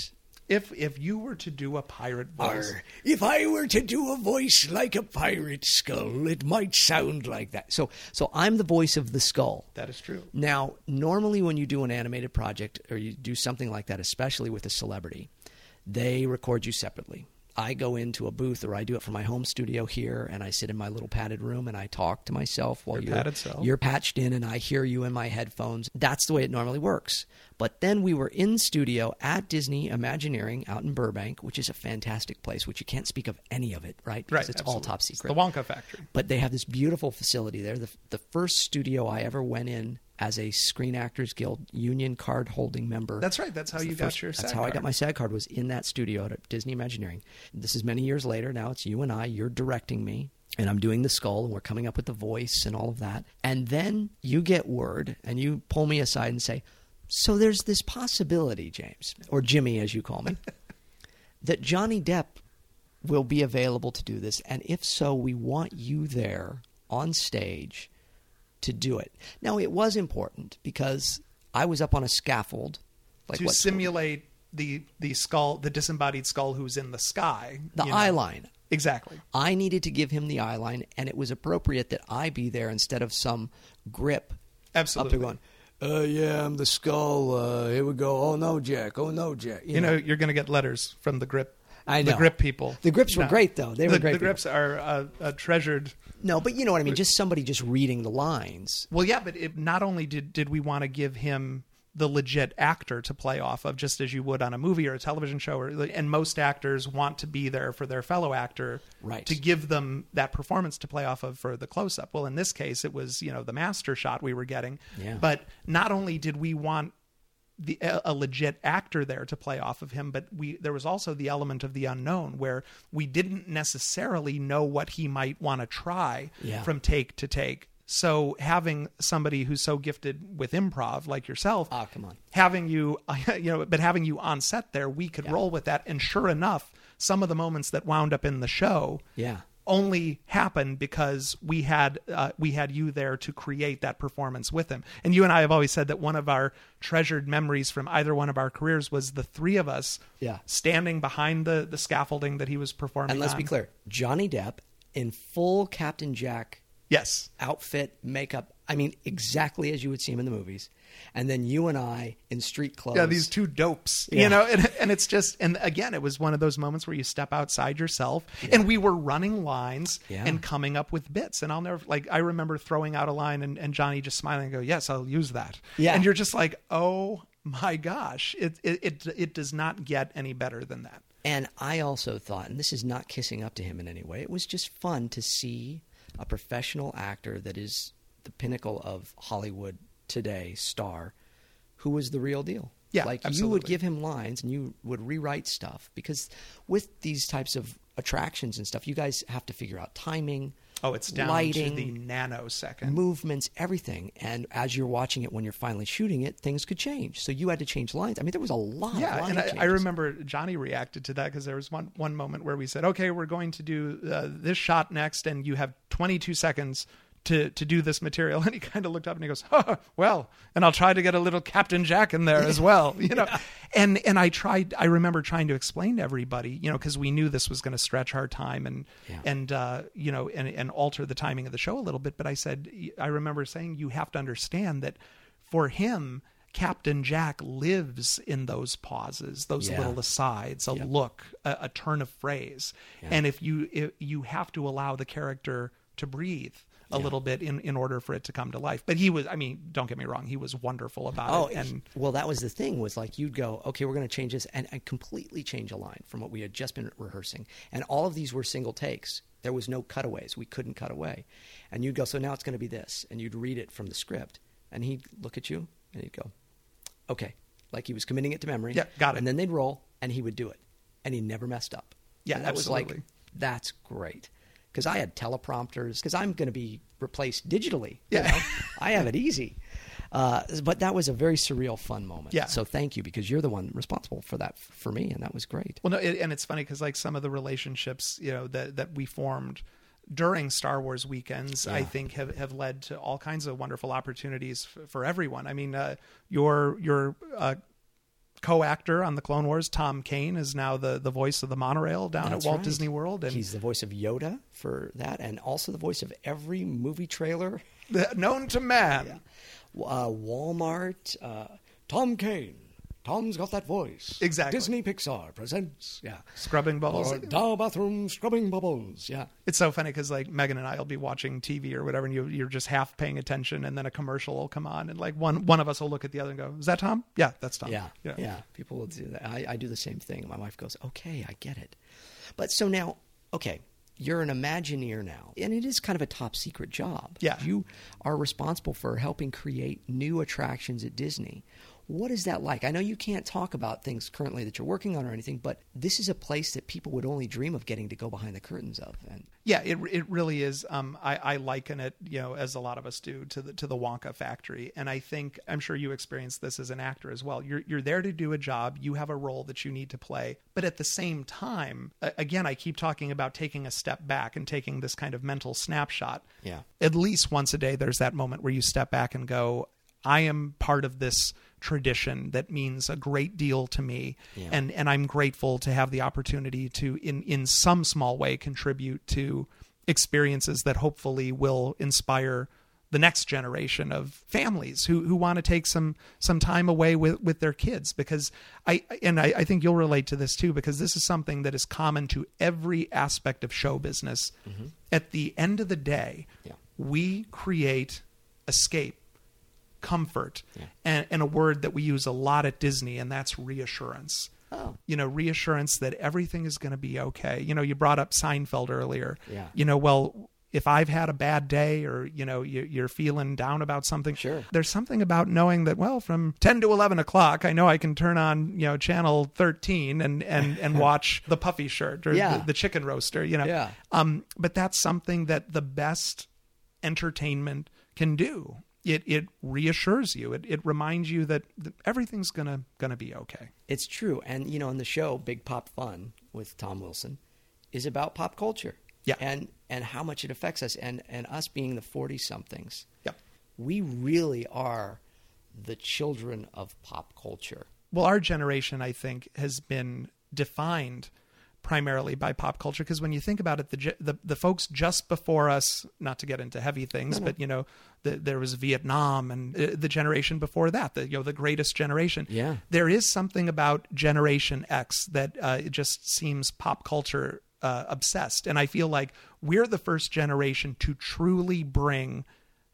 F: If if you were to do a pirate voice,
D: Arr, if I were to do a voice like a pirate skull, it might sound like that. So, so I'm the voice of the skull.
F: that is true.
D: Now, normally when you do an animated project or you do something like that, especially with a celebrity, they record you separately. I go into a booth, or I do it from my home studio here, and I sit in my little padded room and I talk to myself while
F: Your
D: you're,
F: padded cell.
D: you're patched in, and I hear you in my headphones. That's the way it normally works. But then we were in studio at Disney Imagineering out in Burbank, which is a fantastic place, which you can't speak of any of it, right? Because
F: Right,
D: it's
F: absolutely.
D: all top
F: It's
D: secret.
F: the Wonka factory.
D: But they have this beautiful facility there. The, the first studio I ever went in as a Screen Actors Guild union card holding member.
F: That's right. That's how
D: was
F: you
D: the
F: got
D: first-
F: your
D: That's
F: SAG
D: how I
F: card.
D: got my SAG card, was in that studio at Disney Imagineering. This is many years later. Now it's you and I. You're directing me, and I'm doing the skull, and we're coming up with the voice and all of that. And then you get word, and you pull me aside and say, so there's this possibility, James, or Jimmy as you call me, that Johnny Depp will be available to do this. And if so, we want you there on stage to do it. Now, it was important because I was up on a scaffold. Like
F: to
D: what-
F: simulate the the skull, the disembodied skull who's in the sky.
D: the
F: you know.
D: eye line.
F: Exactly.
D: I needed to give him the eye line, and it was appropriate that I be there instead of some grip
F: Absolutely.
D: up there going, uh, yeah, I'm the skull. Uh, here we go. Oh, no, Jack. Oh, no, Jack.
F: You know, you're going to get letters from the grip.
D: I know.
F: The grip people.
D: The grips were
F: No.
D: great, though. They were
F: the,
D: great
F: The
D: people.
F: grips are uh, a treasured.
D: No, but you know what I mean. Just somebody just reading the lines.
F: Well, yeah, but it, not only did did we want to give him the legit actor to play off of, just as you would on a movie or a television show, or, and most actors want to be there for their fellow actor,
D: Right.
F: to give them that performance to play off of for the close up. Well, in this case, it was, you know, the master shot we were getting.
D: Yeah.
F: But not only did we want the a, a legit actor there to play off of him, but we there was also the element of the unknown, where we didn't necessarily know what he might want to try
D: Yeah.
F: from take to take. So having somebody who's so gifted with improv like yourself,
D: Ah, come on.
F: having you, you know, but having you on set there, we could
D: Yeah.
F: roll with that. And sure enough, some of the moments that wound up in the show,
D: Yeah.
F: only happened because we had uh, we had you there to create that performance with him. And you and I have always said that one of our treasured memories from either one of our careers was the three of us
D: Yeah.
F: standing behind the the scaffolding that he was performing.
D: And let's be
F: on.
D: clear, Johnny Depp in full Captain Jack
F: Yes.
D: outfit, makeup. I mean, exactly as you would see him in the movies. And then you and I in street clothes.
F: Yeah, these two dopes,
D: Yeah.
F: you know, and, and it's just, and again, it was one of those moments where you step outside yourself, and we were running lines
D: Yeah.
F: and coming up with bits. And I'll never, like, I remember throwing out a line and, and Johnny just smiling and go, yes, I'll use that.
D: Yeah.
F: And you're just like, oh my gosh, it, it, it, it does not get any better than that.
D: And I also thought, and this is not kissing up to him in any way, it was just fun to see a professional actor that is the pinnacle of Hollywood today, star, who was the real deal.
F: Yeah,
D: like you would
F: absolutely.
D: give him lines and you would rewrite stuff, because with these types of attractions and stuff, you guys have to figure out timing.
F: Oh, it's down
D: lighting,
F: to the nanosecond.
D: movements, everything. And as you're watching it, when you're finally shooting it, things could change. So you had to change lines. I mean, there was a lot
F: Yeah,
D: of line
F: and I,
D: changes.
F: I remember Johnny reacted to that because there was one one moment where we said, "Okay, we're going to do uh, this shot next, and you have twenty-two seconds to to do this material." And he kind of looked up and he goes, oh, "Well, and I'll try to get a little Captain Jack in there as well," you know. And and I tried. I remember trying to explain to everybody, you know, because we knew this was going to stretch our time and
D: Yeah.
F: and uh, you know and and alter the timing of the show a little bit. But I said, I remember saying, you have to understand that for him, Captain Jack lives in those pauses, those
D: Yeah.
F: little asides, a
D: Yep.
F: look, a, a turn of phrase.
D: Yeah.
F: And if you if you have to allow the character to breathe a
D: Yeah.
F: little bit in, in order for it to come to life. But he was, I mean, don't get me wrong, he was wonderful about
D: Oh,
F: it. And
D: well, that was the thing, was like you'd go, okay, we're going to change this, and, and completely change a line from what we had just been rehearsing. And all of these were single takes. There was no cutaways. We couldn't cut away. And you'd go, so now it's going to be this. And you'd read it from the script. And he'd look at you, and he'd go, okay. Like he was committing it to memory.
F: Yeah, got it.
D: And then they'd roll, and he would do it. And he never messed up.
F: Yeah,
D: and that was like,
F: absolutely.
D: that's great. Because I had teleprompters, because I'm going to be replaced digitally. you
F: Yeah.
D: know? I have it easy. Uh, but that was a very surreal, fun moment.
F: Yeah.
D: So thank you, because you're the one responsible for that f- for me, and that was great.
F: Well, no, it, and it's funny because like some of the relationships, you know, that that we formed during Star Wars weekends, I
D: Yeah.
F: think have, have led to all kinds of wonderful opportunities f- for everyone. I mean, uh, your your uh, co-actor on the Clone Wars, Tom Kane, is now the, the voice of the monorail down
G: That's
F: at Walt
G: right.
F: Disney World. And
G: He's the voice of Yoda for that, and also the voice of every movie trailer.
F: known to man.
G: Yeah. Uh, Walmart, uh, Tom Kane. Tom's got that voice.
F: Exactly.
G: Disney Pixar presents, yeah.
F: Scrubbing bubbles.
G: Or Dow Bathroom Scrubbing Bubbles, yeah.
F: It's so funny because like Megan and I will be watching T V or whatever, and you, you're just half paying attention, and then a commercial will come on, and like one one of us will look at the other and go, "Is that Tom? Yeah, that's Tom."
G: Yeah, yeah. People will do that. I, I do the same thing. My wife goes, "Okay, I get it." But so now, okay, you're an Imagineer now, and it is kind of a top secret job.
F: Yeah.
G: You are responsible for helping create new attractions at Disney. What is that like? I know you can't talk about things currently that you're working on or anything, but this is a place that people would only dream of getting to go behind the curtains of. And
F: Yeah, it it really is. Um, I, I liken it, you know, as a lot of us do, to the to the Wonka factory. And I think I'm sure you experienced this as an actor as well. You're you're there to do a job. You have a role that you need to play, but at the same time, again, I keep talking about taking a step back and taking this kind of mental snapshot.
G: Yeah.
F: At least once a day, there's that moment where you step back and go, I am part of this tradition that means a great deal to me.
G: Yeah.
F: And, and I'm grateful to have the opportunity to, in, in some small way, contribute to experiences that hopefully will inspire the next generation of families who, who want to take some, some time away with, with their kids. Because I, and I, I think you'll relate to this too, because this is something that is common to every aspect of show business. Mm-hmm. At the end of the day,
G: Yeah.
F: we create escape, comfort,
G: Yeah.
F: and, and a word that we use a lot at Disney, and that's reassurance.
G: Oh.
F: You know, reassurance that everything is going to be okay. You know, you brought up Seinfeld earlier.
G: Yeah.
F: You know, well, if I've had a bad day, or, you know, you, you're feeling down about something,
G: Sure.
F: there's something about knowing that, well, from ten to eleven o'clock, I know I can turn on, you know, channel thirteen and, and, and watch the Puffy Shirt or
G: Yeah.
F: the, the Chicken Roaster, you know.
G: Yeah.
F: Um, but that's something that the best entertainment can do. It it reassures you. It it reminds you that, that everything's gonna gonna be okay.
G: It's true. And, you know, in the show, Big Pop Fun with Tom Wilson is about pop culture.
F: Yeah.
G: And and how much it affects us. And, and us being the forty-somethings,
F: Yep.
G: we really are the children of pop culture.
F: Well, our generation, I think, has been defined primarily by pop culture, because when you think about it, the, ge- the the folks just before us, not to get into heavy things,
G: No, no.
F: but you know, the, there was Vietnam, and uh, the generation before that, the you know the greatest generation.
G: Yeah.
F: There is something about Generation X that uh, it just seems pop culture uh, obsessed, and I feel like we're the first generation to truly bring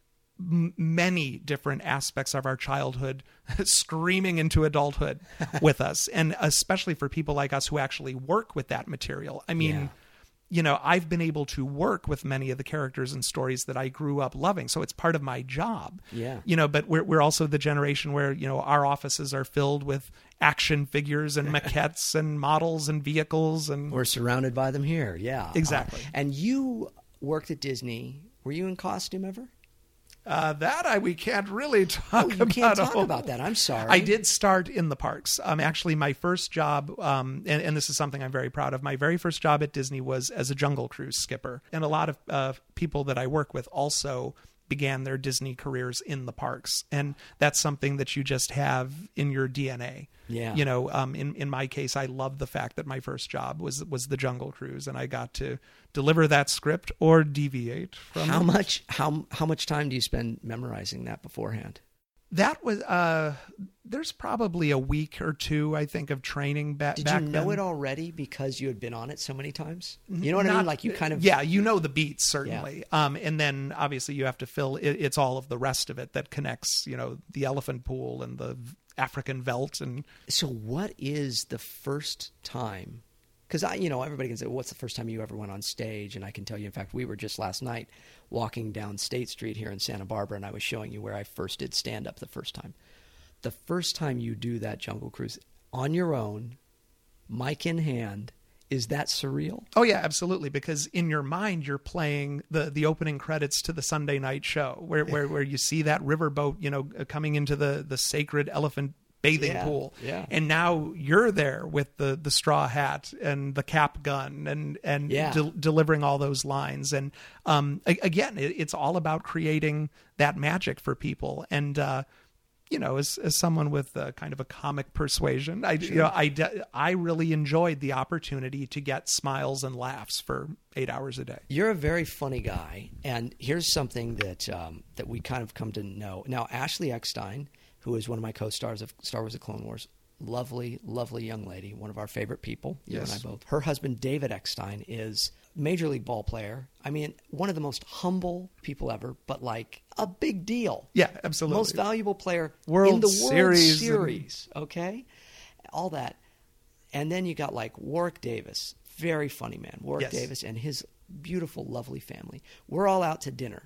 F: m- many different aspects of our childhood screaming into adulthood with us. And especially for people like us who actually work with that material. I mean,
G: Yeah.
F: you know, I've been able to work with many of the characters and stories that I grew up loving. So it's part of my job.
G: Yeah.
F: You know, but we're, we're also the generation where, you know, our offices are filled with action figures and maquettes and models and vehicles. And
G: We're surrounded by them here. Yeah.
F: Exactly.
G: Uh, and you worked at Disney. Were you in costume ever?
F: Uh, that I we can't really talk
G: Oh, you
F: about.
G: can't talk
F: Oh.
G: about that. I'm sorry.
F: I did start in the parks. Um, actually, my first job, um, and, and this is something I'm very proud of, my very first job at Disney was as a Jungle Cruise skipper. And a lot of uh, people that I work with also began their Disney careers in the parks. And that's something that you just have in your D N A.
G: Yeah.
F: You know, um, in, in my case, I love the fact that my first job was was the Jungle Cruise, and I got to deliver that script or deviate from
G: How
F: it.
G: much how how much time do you spend memorizing that beforehand?
F: That was, uh, there's probably a week or two, I think, of training ba-
G: Did
F: back
G: you know
F: then.
G: it already because you had been on it so many times? You know what I
F: Not-
G: mean? Like you kind of
F: Yeah, you know the beats, certainly. Um, and then obviously you have to fill, it, it's all of the rest of it that connects, you know, the elephant pool and the African veldt. And
G: So what is the first time? Because I, you know, everybody can say, well, "What's the first time you ever went on stage?" And I can tell you, in fact, we were just last night walking down State Street here in Santa Barbara, and I was showing you where I first did stand up the first time. The first time you do that Jungle Cruise on your own, mic in hand, is that surreal?
F: oh yeah, absolutely. Because in your mind, you're playing the, the opening credits to the Sunday night show where, where, where you see that riverboat, you know, coming into the, the sacred elephant bathing
G: Yeah,
F: pool.
G: yeah.
F: And now you're there with the, the straw hat and the cap gun and, and
G: Yeah.
F: del- delivering all those lines. And, um, a- again, it, it's all about creating that magic for people. And, uh, you know, as as someone with uh, kind of a comic persuasion, I you know I de- I really enjoyed the opportunity to get smiles and laughs for eight hours a day.
G: You're a very funny guy, and here's something that um, that we kind of come to know now. Ashley Eckstein, who is one of my co-stars of Star Wars: The Clone Wars, lovely, lovely young lady, one of our favorite people. You
F: Yes.
G: and I both. Her husband David Eckstein is major league ball player. I mean, one of the most humble people ever, but like a big deal.
F: Yeah, absolutely.
G: Most valuable player
F: World
G: in the
F: Series
G: World
F: and-
G: Series. Okay, all that, and then you got like Warwick Davis, very funny man. Warwick
F: Yes.
G: Davis and his beautiful, lovely family. We're all out to dinner.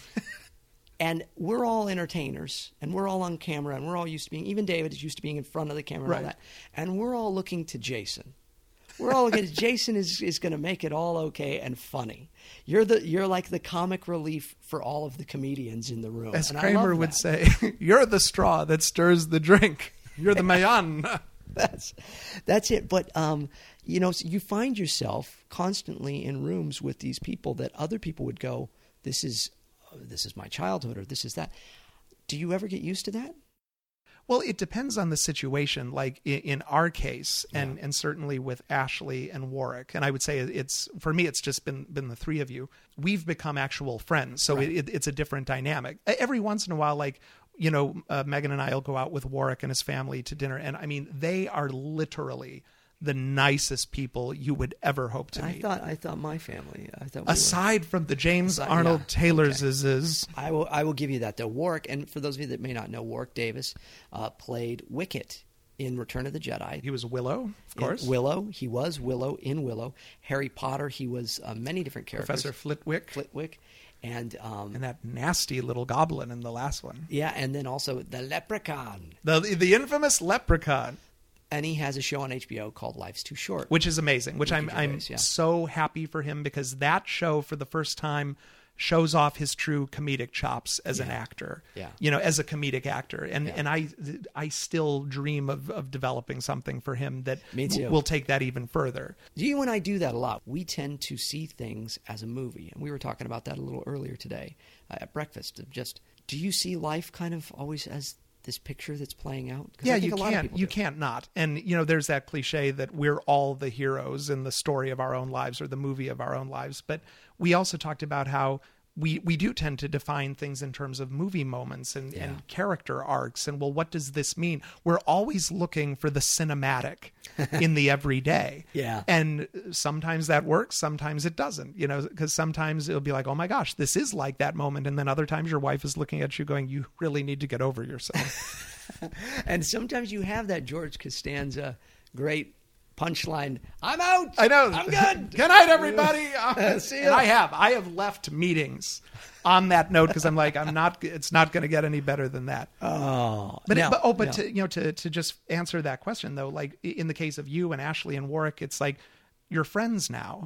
G: And we're all entertainers, and we're all on camera, and we're all used to being, even David is used to being in front of the camera and all
F: Right.
G: that. And we're all looking to Jason. We're all looking, Jason is, is going to make it all okay and funny. You're the you're like the comic relief for all of the comedians in the room.
F: As
G: and I
F: Kramer
G: love
F: would
G: that.
F: say, you're the straw that stirs the drink. You're the mayan.
G: That's that's it. But um, you know, so you find yourself constantly in rooms with these people that other people would go, "This is this is my childhood," or "This is that." Do you ever get used to that?
F: Well, it depends on the situation. Like in, in our case, and,
G: Yeah.
F: and certainly with Ashley and Warwick, and I would say it's for me, it's just been been the three of you. We've become actual friends, so
G: Right.
F: it, it, it's a different dynamic. Every once in a while, like you know, uh, Megan and I will go out with Warwick and his family to dinner, and I mean, they are literally the nicest people you would ever hope to
G: I
F: meet.
G: thought I thought my family. I thought we were-
F: Aside from the James
G: Aside-
F: Arnold
G: yeah,
F: Taylor's
G: okay.
F: is, is
G: I will I will give you that though. Warwick, and for those of you that may not know, Warwick Davis uh, played Wicket in Return of the Jedi.
F: he was Willow, of course.
G: In Willow, he was Willow in Willow. Harry Potter, he was uh, many different characters.
F: Professor Flitwick,
G: Flitwick, and um,
F: and that nasty little goblin in the last one.
G: yeah, and then also the Leprechaun.
F: The the infamous leprechaun.
G: And he has a show on H B O called Life's Too Short.
F: Which is amazing, which
G: Ricky
F: I'm I'm
G: Gervais, yeah.
F: so happy for him, because that show for the first time shows off his true comedic chops as an
G: Yeah.
F: actor.
G: Yeah.
F: You know, as a comedic actor. And
G: Yeah.
F: and I I still dream of, of developing something for him that
G: Me too.
F: will take that even further.
G: You and I do that a lot. We tend to see things as a movie. And we were talking about that a little earlier today uh, at breakfast. Of just, do you see life kind of always as this picture that's playing out? 'Cause I
F: Yeah,
G: think
F: you
G: a lot of
F: can't
G: people
F: you
G: do.
F: can't not. And you know, there's that cliche that we're all the heroes in the story of our own lives or the movie of our own lives. But we also talked about how we we do tend to define things in terms of movie moments and,
G: Yeah.
F: and character arcs. And well, what does this mean? We're always looking for the cinematic in the everyday.
G: Yeah.
F: And sometimes that works, sometimes it doesn't, you know, because sometimes it'll be like, oh my gosh, this is like that moment. And then other times your wife is looking at you going, you really need to get over yourself.
G: And sometimes you have that George Costanza great punchline, I'm out!
F: I know.
G: I'm good!
F: Good night, everybody. Uh,
G: See
F: and
G: ya.
F: I have. I have left meetings on that note because I'm like, I'm not. It's not going to get any better than that.
G: Oh.
F: But,
G: now-
F: but oh, but
G: now-
F: to you know, to to just answer that question though, like in the case of you and Ashley and Warwick, it's like you're friends now.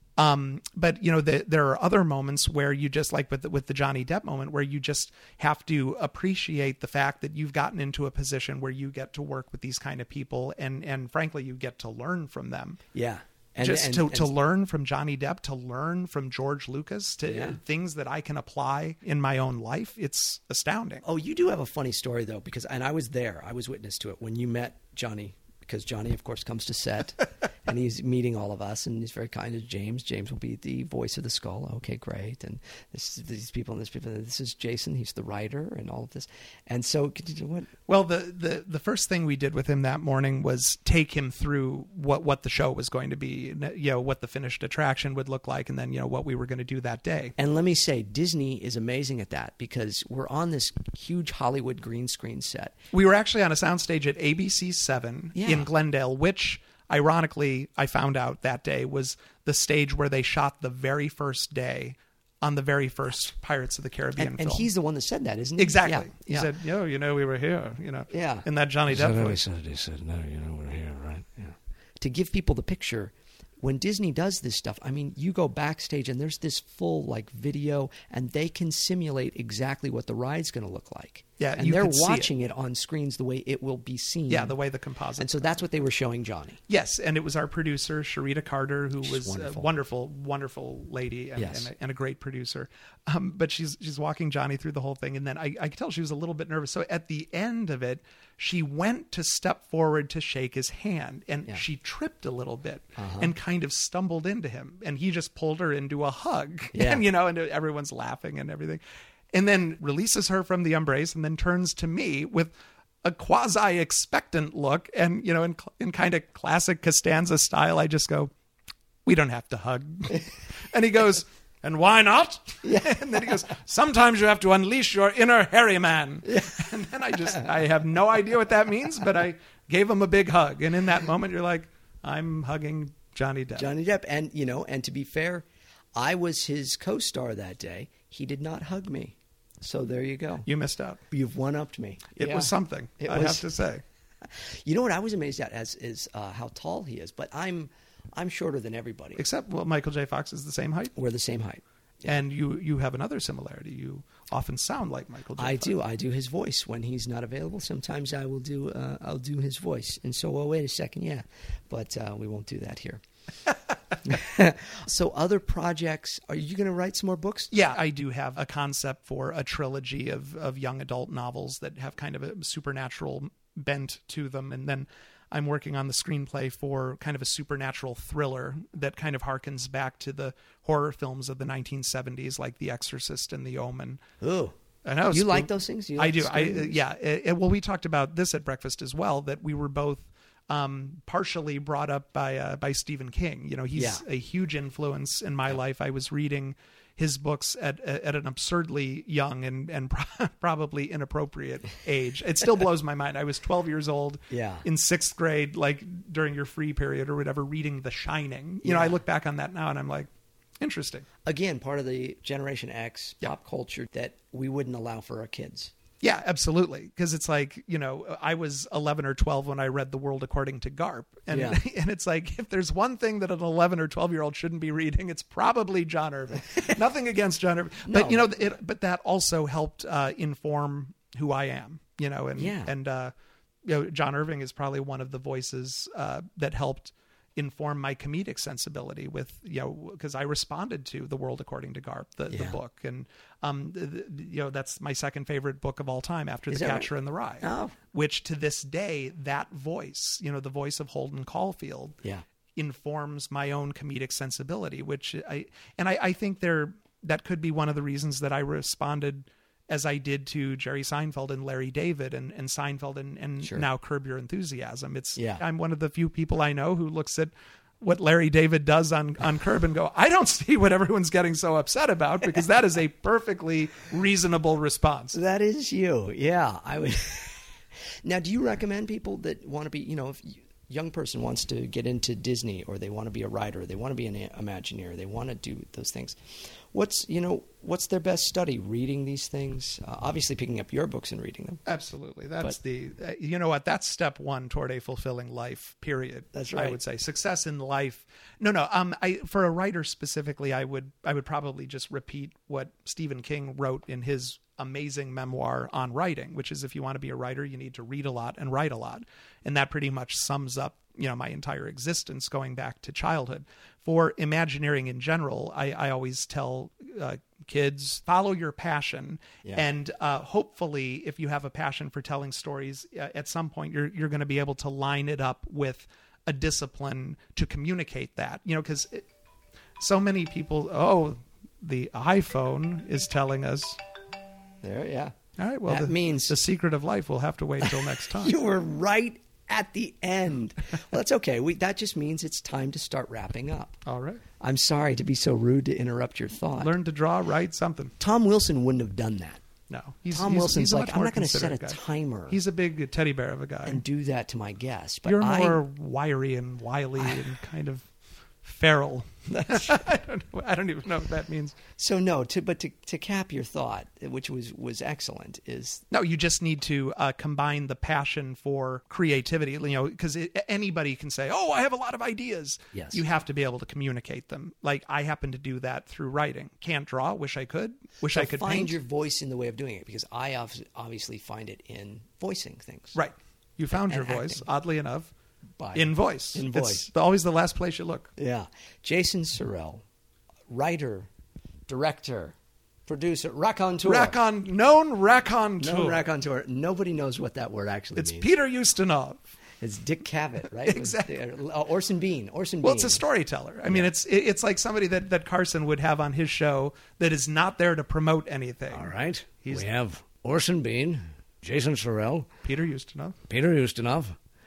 F: Um, but you know, the, there are other moments where you just like with the, with the Johnny Depp moment where you just have to appreciate the fact that you've gotten into a position where you get to work with these kind of people, and and frankly, you get to learn from them.
G: yeah. And,
F: just
G: and-
F: to,
G: and-
F: to learn from Johnny Depp, to learn from George Lucas, to
G: Yeah.
F: things that I can apply in my own life. It's astounding.
G: Oh, you do have a funny story though, because and I was there. I was witness to it when you met Johnny, because Johnny, of course, comes to set and he's meeting all of us, and he's very kind to James. James will be the voice of the skull. Okay, great. And this is these people and this people. This is Jason. He's the writer and all of this. And so, could you- what?
F: Well, the, the, the first thing we did with him that morning was take him through what, what the show was going to be, you know, what the finished attraction would look like, and then, you know, what we were going to do that day.
G: And let me say, Disney is amazing at that, because we're on this huge Hollywood green screen set.
F: We were actually on a soundstage at A B C seven
G: Yeah.
F: in Glendale, which ironically I found out that day was the stage where they shot the very first day on the very first Pirates of the Caribbean
G: And,
F: film.
G: and he's the one that said that, isn't he?
F: exactly.
G: Yeah,
F: He
G: yeah.
F: said, "Yo, you know, we were here." You know,
G: Yeah.
F: in that Johnny Depp voice.
C: said, he said, no, you know, we're here, right? Yeah.
G: To give people the picture, when Disney does this stuff, I mean, you go backstage and there's this full like video, and they can simulate exactly what the ride's going to look like.
F: Yeah,
G: and
F: you
G: they're
F: could see it.
G: watching it. on screens the way it will be seen.
F: Yeah, the way the composite.
G: And so that's what they were showing Johnny.
F: Yes, and it was our producer, Sharita Carter, who
G: She's
F: was
G: wonderful.
F: a wonderful, wonderful lady and,
G: Yes.
F: and, a, and a great producer. Um, but she's she's walking Johnny through the whole thing, and then I, I could tell she was a little bit nervous. So at the end of it, she went to step forward to shake his hand, and
G: Yeah.
F: she tripped a little bit
G: Uh-huh.
F: and kind of stumbled into him, and he just pulled her into a hug.
G: Yeah.
F: And, you know, and everyone's laughing and everything. And then releases her from the embrace and then turns to me with a quasi-expectant look. And, you know, in, in kind of classic Costanza style, I just go, we don't have to hug. And he goes, and why not? Yeah. And then he goes, sometimes you have to unleash your inner hairy man. Yeah. And then I just, I have no idea what that means, but I gave him a big hug. And in that moment, you're like, I'm hugging Johnny Depp.
G: Johnny Depp. And, you know, and to be fair, I was his co-star that day. He did not hug me. So there you go.
F: You missed out.
G: You've one-upped me.
F: It
G: Yeah.
F: was something,
G: It
F: I
G: was-
F: have to say.
G: You know what I was amazed at as is uh, how tall he is. But I'm I'm shorter than everybody.
F: Except, well, Michael J. Fox is the same height.
G: We're the same height.
F: And you, you have another similarity. You often sound like Michael J.
G: I
F: Fox.
G: do. I do his voice when he's not available. Sometimes I will do. Uh, I'll do his voice. And so, oh wait a second, yeah, but uh, we won't do that here. So, other projects. Are you going to write some more books?
F: Yeah, I do have a concept for a trilogy of, of young adult novels that have kind of a supernatural bent to them. And then I'm working on the screenplay for kind of a supernatural thriller that kind of harkens back to the horror films of the nineteen seventies, like The Exorcist and The Omen.
G: Ooh.
F: I know.
G: You
F: spook-
G: like those things? You
F: I
G: like
F: do.
G: scary
F: I
G: movies?
F: yeah. It- it- well, we talked about this at breakfast as well. That we were both um, partially brought up by uh, by Stephen King. You know, he's
G: Yeah.
F: a huge influence in my life. I was reading his books at at an absurdly young and and probably inappropriate age. It still blows my mind. I was twelve years old.
G: Yeah.
F: In sixth grade, like during your free period or whatever, reading The Shining. You know,
G: Yeah.
F: I look back on that now and I'm like, interesting.
G: Again, part of the Generation X
F: Yeah.
G: pop culture that we wouldn't allow for our kids.
F: Yeah, absolutely. Because it's like, you know, I was eleven or twelve when I read The World According to Garp. And
G: Yeah.
F: and it's like, if there's one thing that an eleven or twelve year old shouldn't be reading, it's probably John Irving. Nothing against John Irving. But,
G: No.
F: you know, it, but that also helped uh, inform who I am, you know, and,
G: Yeah.
F: and uh, you know, John Irving is probably one of the voices uh, that helped inform my comedic sensibility with, you know, because I responded to The World According to Garp, the, the
G: Yeah.
F: book. And, um, the, the- you know, that's my second favorite book of all time after
G: Is
F: The
G: that
F: Catcher
G: right?
F: in the Rye,
G: Oh.
F: which to this day, that voice, you know, the voice of Holden Caulfield
G: Yeah.
F: informs my own comedic sensibility, which I, and I, I think there, that could be one of the reasons that I responded as I did to Jerry Seinfeld and Larry David and, and Seinfeld and, and
G: Sure.
F: now Curb Your Enthusiasm. It's,
G: Yeah.
F: I'm one of the few people I know who looks at what Larry David does on, on Curb and go, I don't see what everyone's getting so upset about, because that is a perfectly reasonable response.
G: That is you. Yeah, I would. Now, do you recommend people that want to be, you know, if a young person wants to get into Disney, or they want to be a writer, they want to be an Imagineer, they want to do those things, what's, you know, what's their best study? Reading these things? Uh, obviously picking up your books and reading them.
F: Absolutely. That's
G: But-
F: the, uh, you know what, that's step one toward a fulfilling life, period.
G: That's
F: I
G: right.
F: would say success in life. No, no. Um, I, for a writer specifically, I would, I would probably just repeat what Stephen King wrote in his amazing memoir on writing, which is, if you want to be a writer, you need to read a lot and write a lot. And that pretty much sums up, you know, my entire existence going back to childhood. For Imagineering in general, I, I always tell uh, kids, follow your passion.
G: Yeah.
F: And uh, hopefully, if you have a passion for telling stories, uh, at some point you're you're going to be able to line it up with a discipline to communicate that. You know, because so many people, oh, the iPhone is telling us.
G: There, yeah.
F: All right, well,
G: That
F: the,
G: means-
F: the secret of life will have to wait till next time.
G: You were right at the end. Well, that's okay. We, that just means it's time to start wrapping up.
F: All right.
G: I'm sorry to be so rude to interrupt your thought.
F: Learn to draw, write something.
G: Tom Wilson wouldn't have done that.
F: No. He's,
G: Tom
F: he's,
G: Wilson's
F: he's a
G: like,
F: much
G: I'm
F: more
G: not going to set a
F: considerate guy.
G: timer
F: He's a big teddy bear of a guy.
G: and do that to my guests. But
F: You're
G: I,
F: more wiry and wily and kind of Feral. I don't know. I don't even know what that means.
G: So no, to but to, to cap your thought, which was was excellent, is
F: No, you just need to uh, combine the passion for creativity. You know, because anybody can say, "Oh, I have a lot of ideas."
G: Yes.
F: You have to be able to communicate them. Like I happen to do that through writing. Can't draw. Wish I could. Wish
G: so
F: I could
G: find
F: paint.
G: your voice in the way of doing it, because I obv- obviously find it in voicing things.
F: Right. You found
G: And
F: your voice,
G: acting.
F: oddly enough,
G: By
F: in voice.
G: In
F: It's
G: voice.
F: always the last place you look.
G: Yeah. Jason Sorrell, writer, director, producer, raconteur.
F: Raconteur, known raconteur.
G: No raconteur. Nobody knows what that word actually
F: It's
G: means.
F: Peter Ustinov.
G: It's Dick Cavett, right?
F: Exactly.
G: Uh, Orson Bean. Orson
F: Well,
G: Bean.
F: it's a storyteller. I mean, it's it- it's like somebody that, that Carson would have on his show that is not there to promote anything.
G: All right.
F: He's-
G: we have Orson Bean, Jason Sorrell,
F: Peter Ustinov.
G: Peter Ustinov,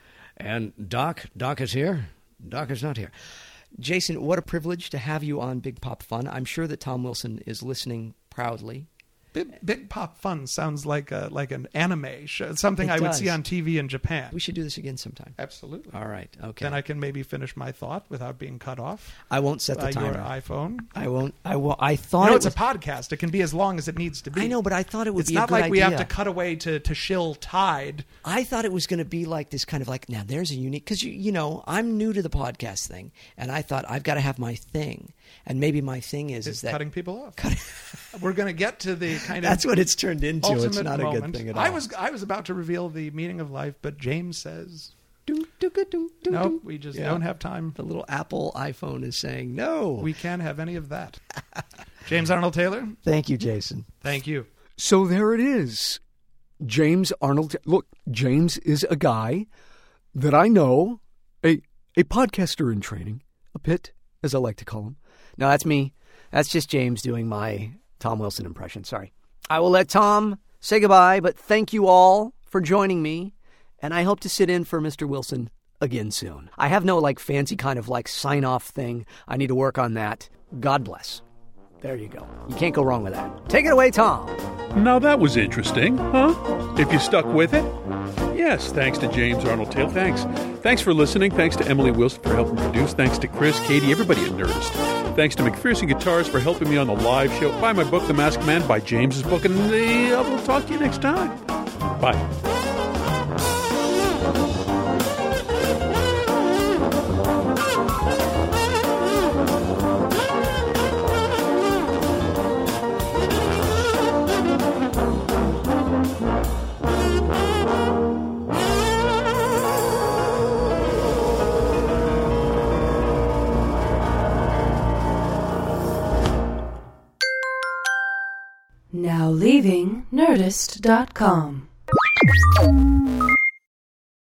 G: and Doc. Doc is here. Doc is not here. Jason, what a privilege to have you on Big Pop Fun. I'm sure that Tom Wilson is listening proudly.
F: Big, Big Pop Fun sounds like a like an anime show, something
G: It
F: I would
G: does.
F: see on T V in Japan.
G: We should do this again sometime.
F: Absolutely.
G: All right. Okay.
F: Then I can maybe finish my thought without being cut off
G: I won't set the
F: by your
G: timer.
F: iPhone.
G: I won't. I will. I thought
F: You know,
G: it
F: it's
G: was,
F: a podcast. It can be as long as it needs to be.
G: I know, but I thought it would
F: It's
G: be a
F: not
G: good
F: like we
G: idea.
F: have to cut away to, to shill Tide.
G: I thought it was going to be like this kind of like, now there's a unique, because, you, you know, I'm new to the podcast thing, and I thought I've got to have my thing. And maybe my thing is,
F: It's
G: is that
F: cutting people off. We're going to get to the kind of
G: that's what it's turned into.
F: ultimate
G: It's not
F: moment.
G: a good thing at all.
F: I was I was about to reveal the meaning of life, but James says,
G: Doo, doo, doo, doo, doo,
F: nope,
G: doo.
F: we just
G: Yeah.
F: don't have time.
G: The little Apple iPhone is saying no.
F: We can't have any of that. James Arnold Taylor,
G: Thank you, Jason.
F: thank you.
D: So there it is. James Arnold. Look, James is a guy that I know, a a podcaster in training, a pit, as I like to call him.
G: No, that's me. That's just James doing my Tom Wilson impression. Sorry. I will let Tom say goodbye, but thank you all for joining me, and I hope to sit in for Mister Wilson again soon. I have no like fancy kind of like sign-off thing. I need to work on that. God bless. There you go. You can't go wrong with that. Take it away, Tom.
B: Now that was interesting, huh? If you stuck with it. Yes, thanks to James Arnold Taylor. Thanks. Thanks for listening. Thanks to Emily Wilson for helping produce. Thanks to Chris, Katie, everybody at Nerdist. Thanks to McPherson Guitars for helping me on the live show. Buy my book, The Masked Man, by James's book, and uh, we'll talk to you next time. Bye.
A: Now leaving Nerdist dot com.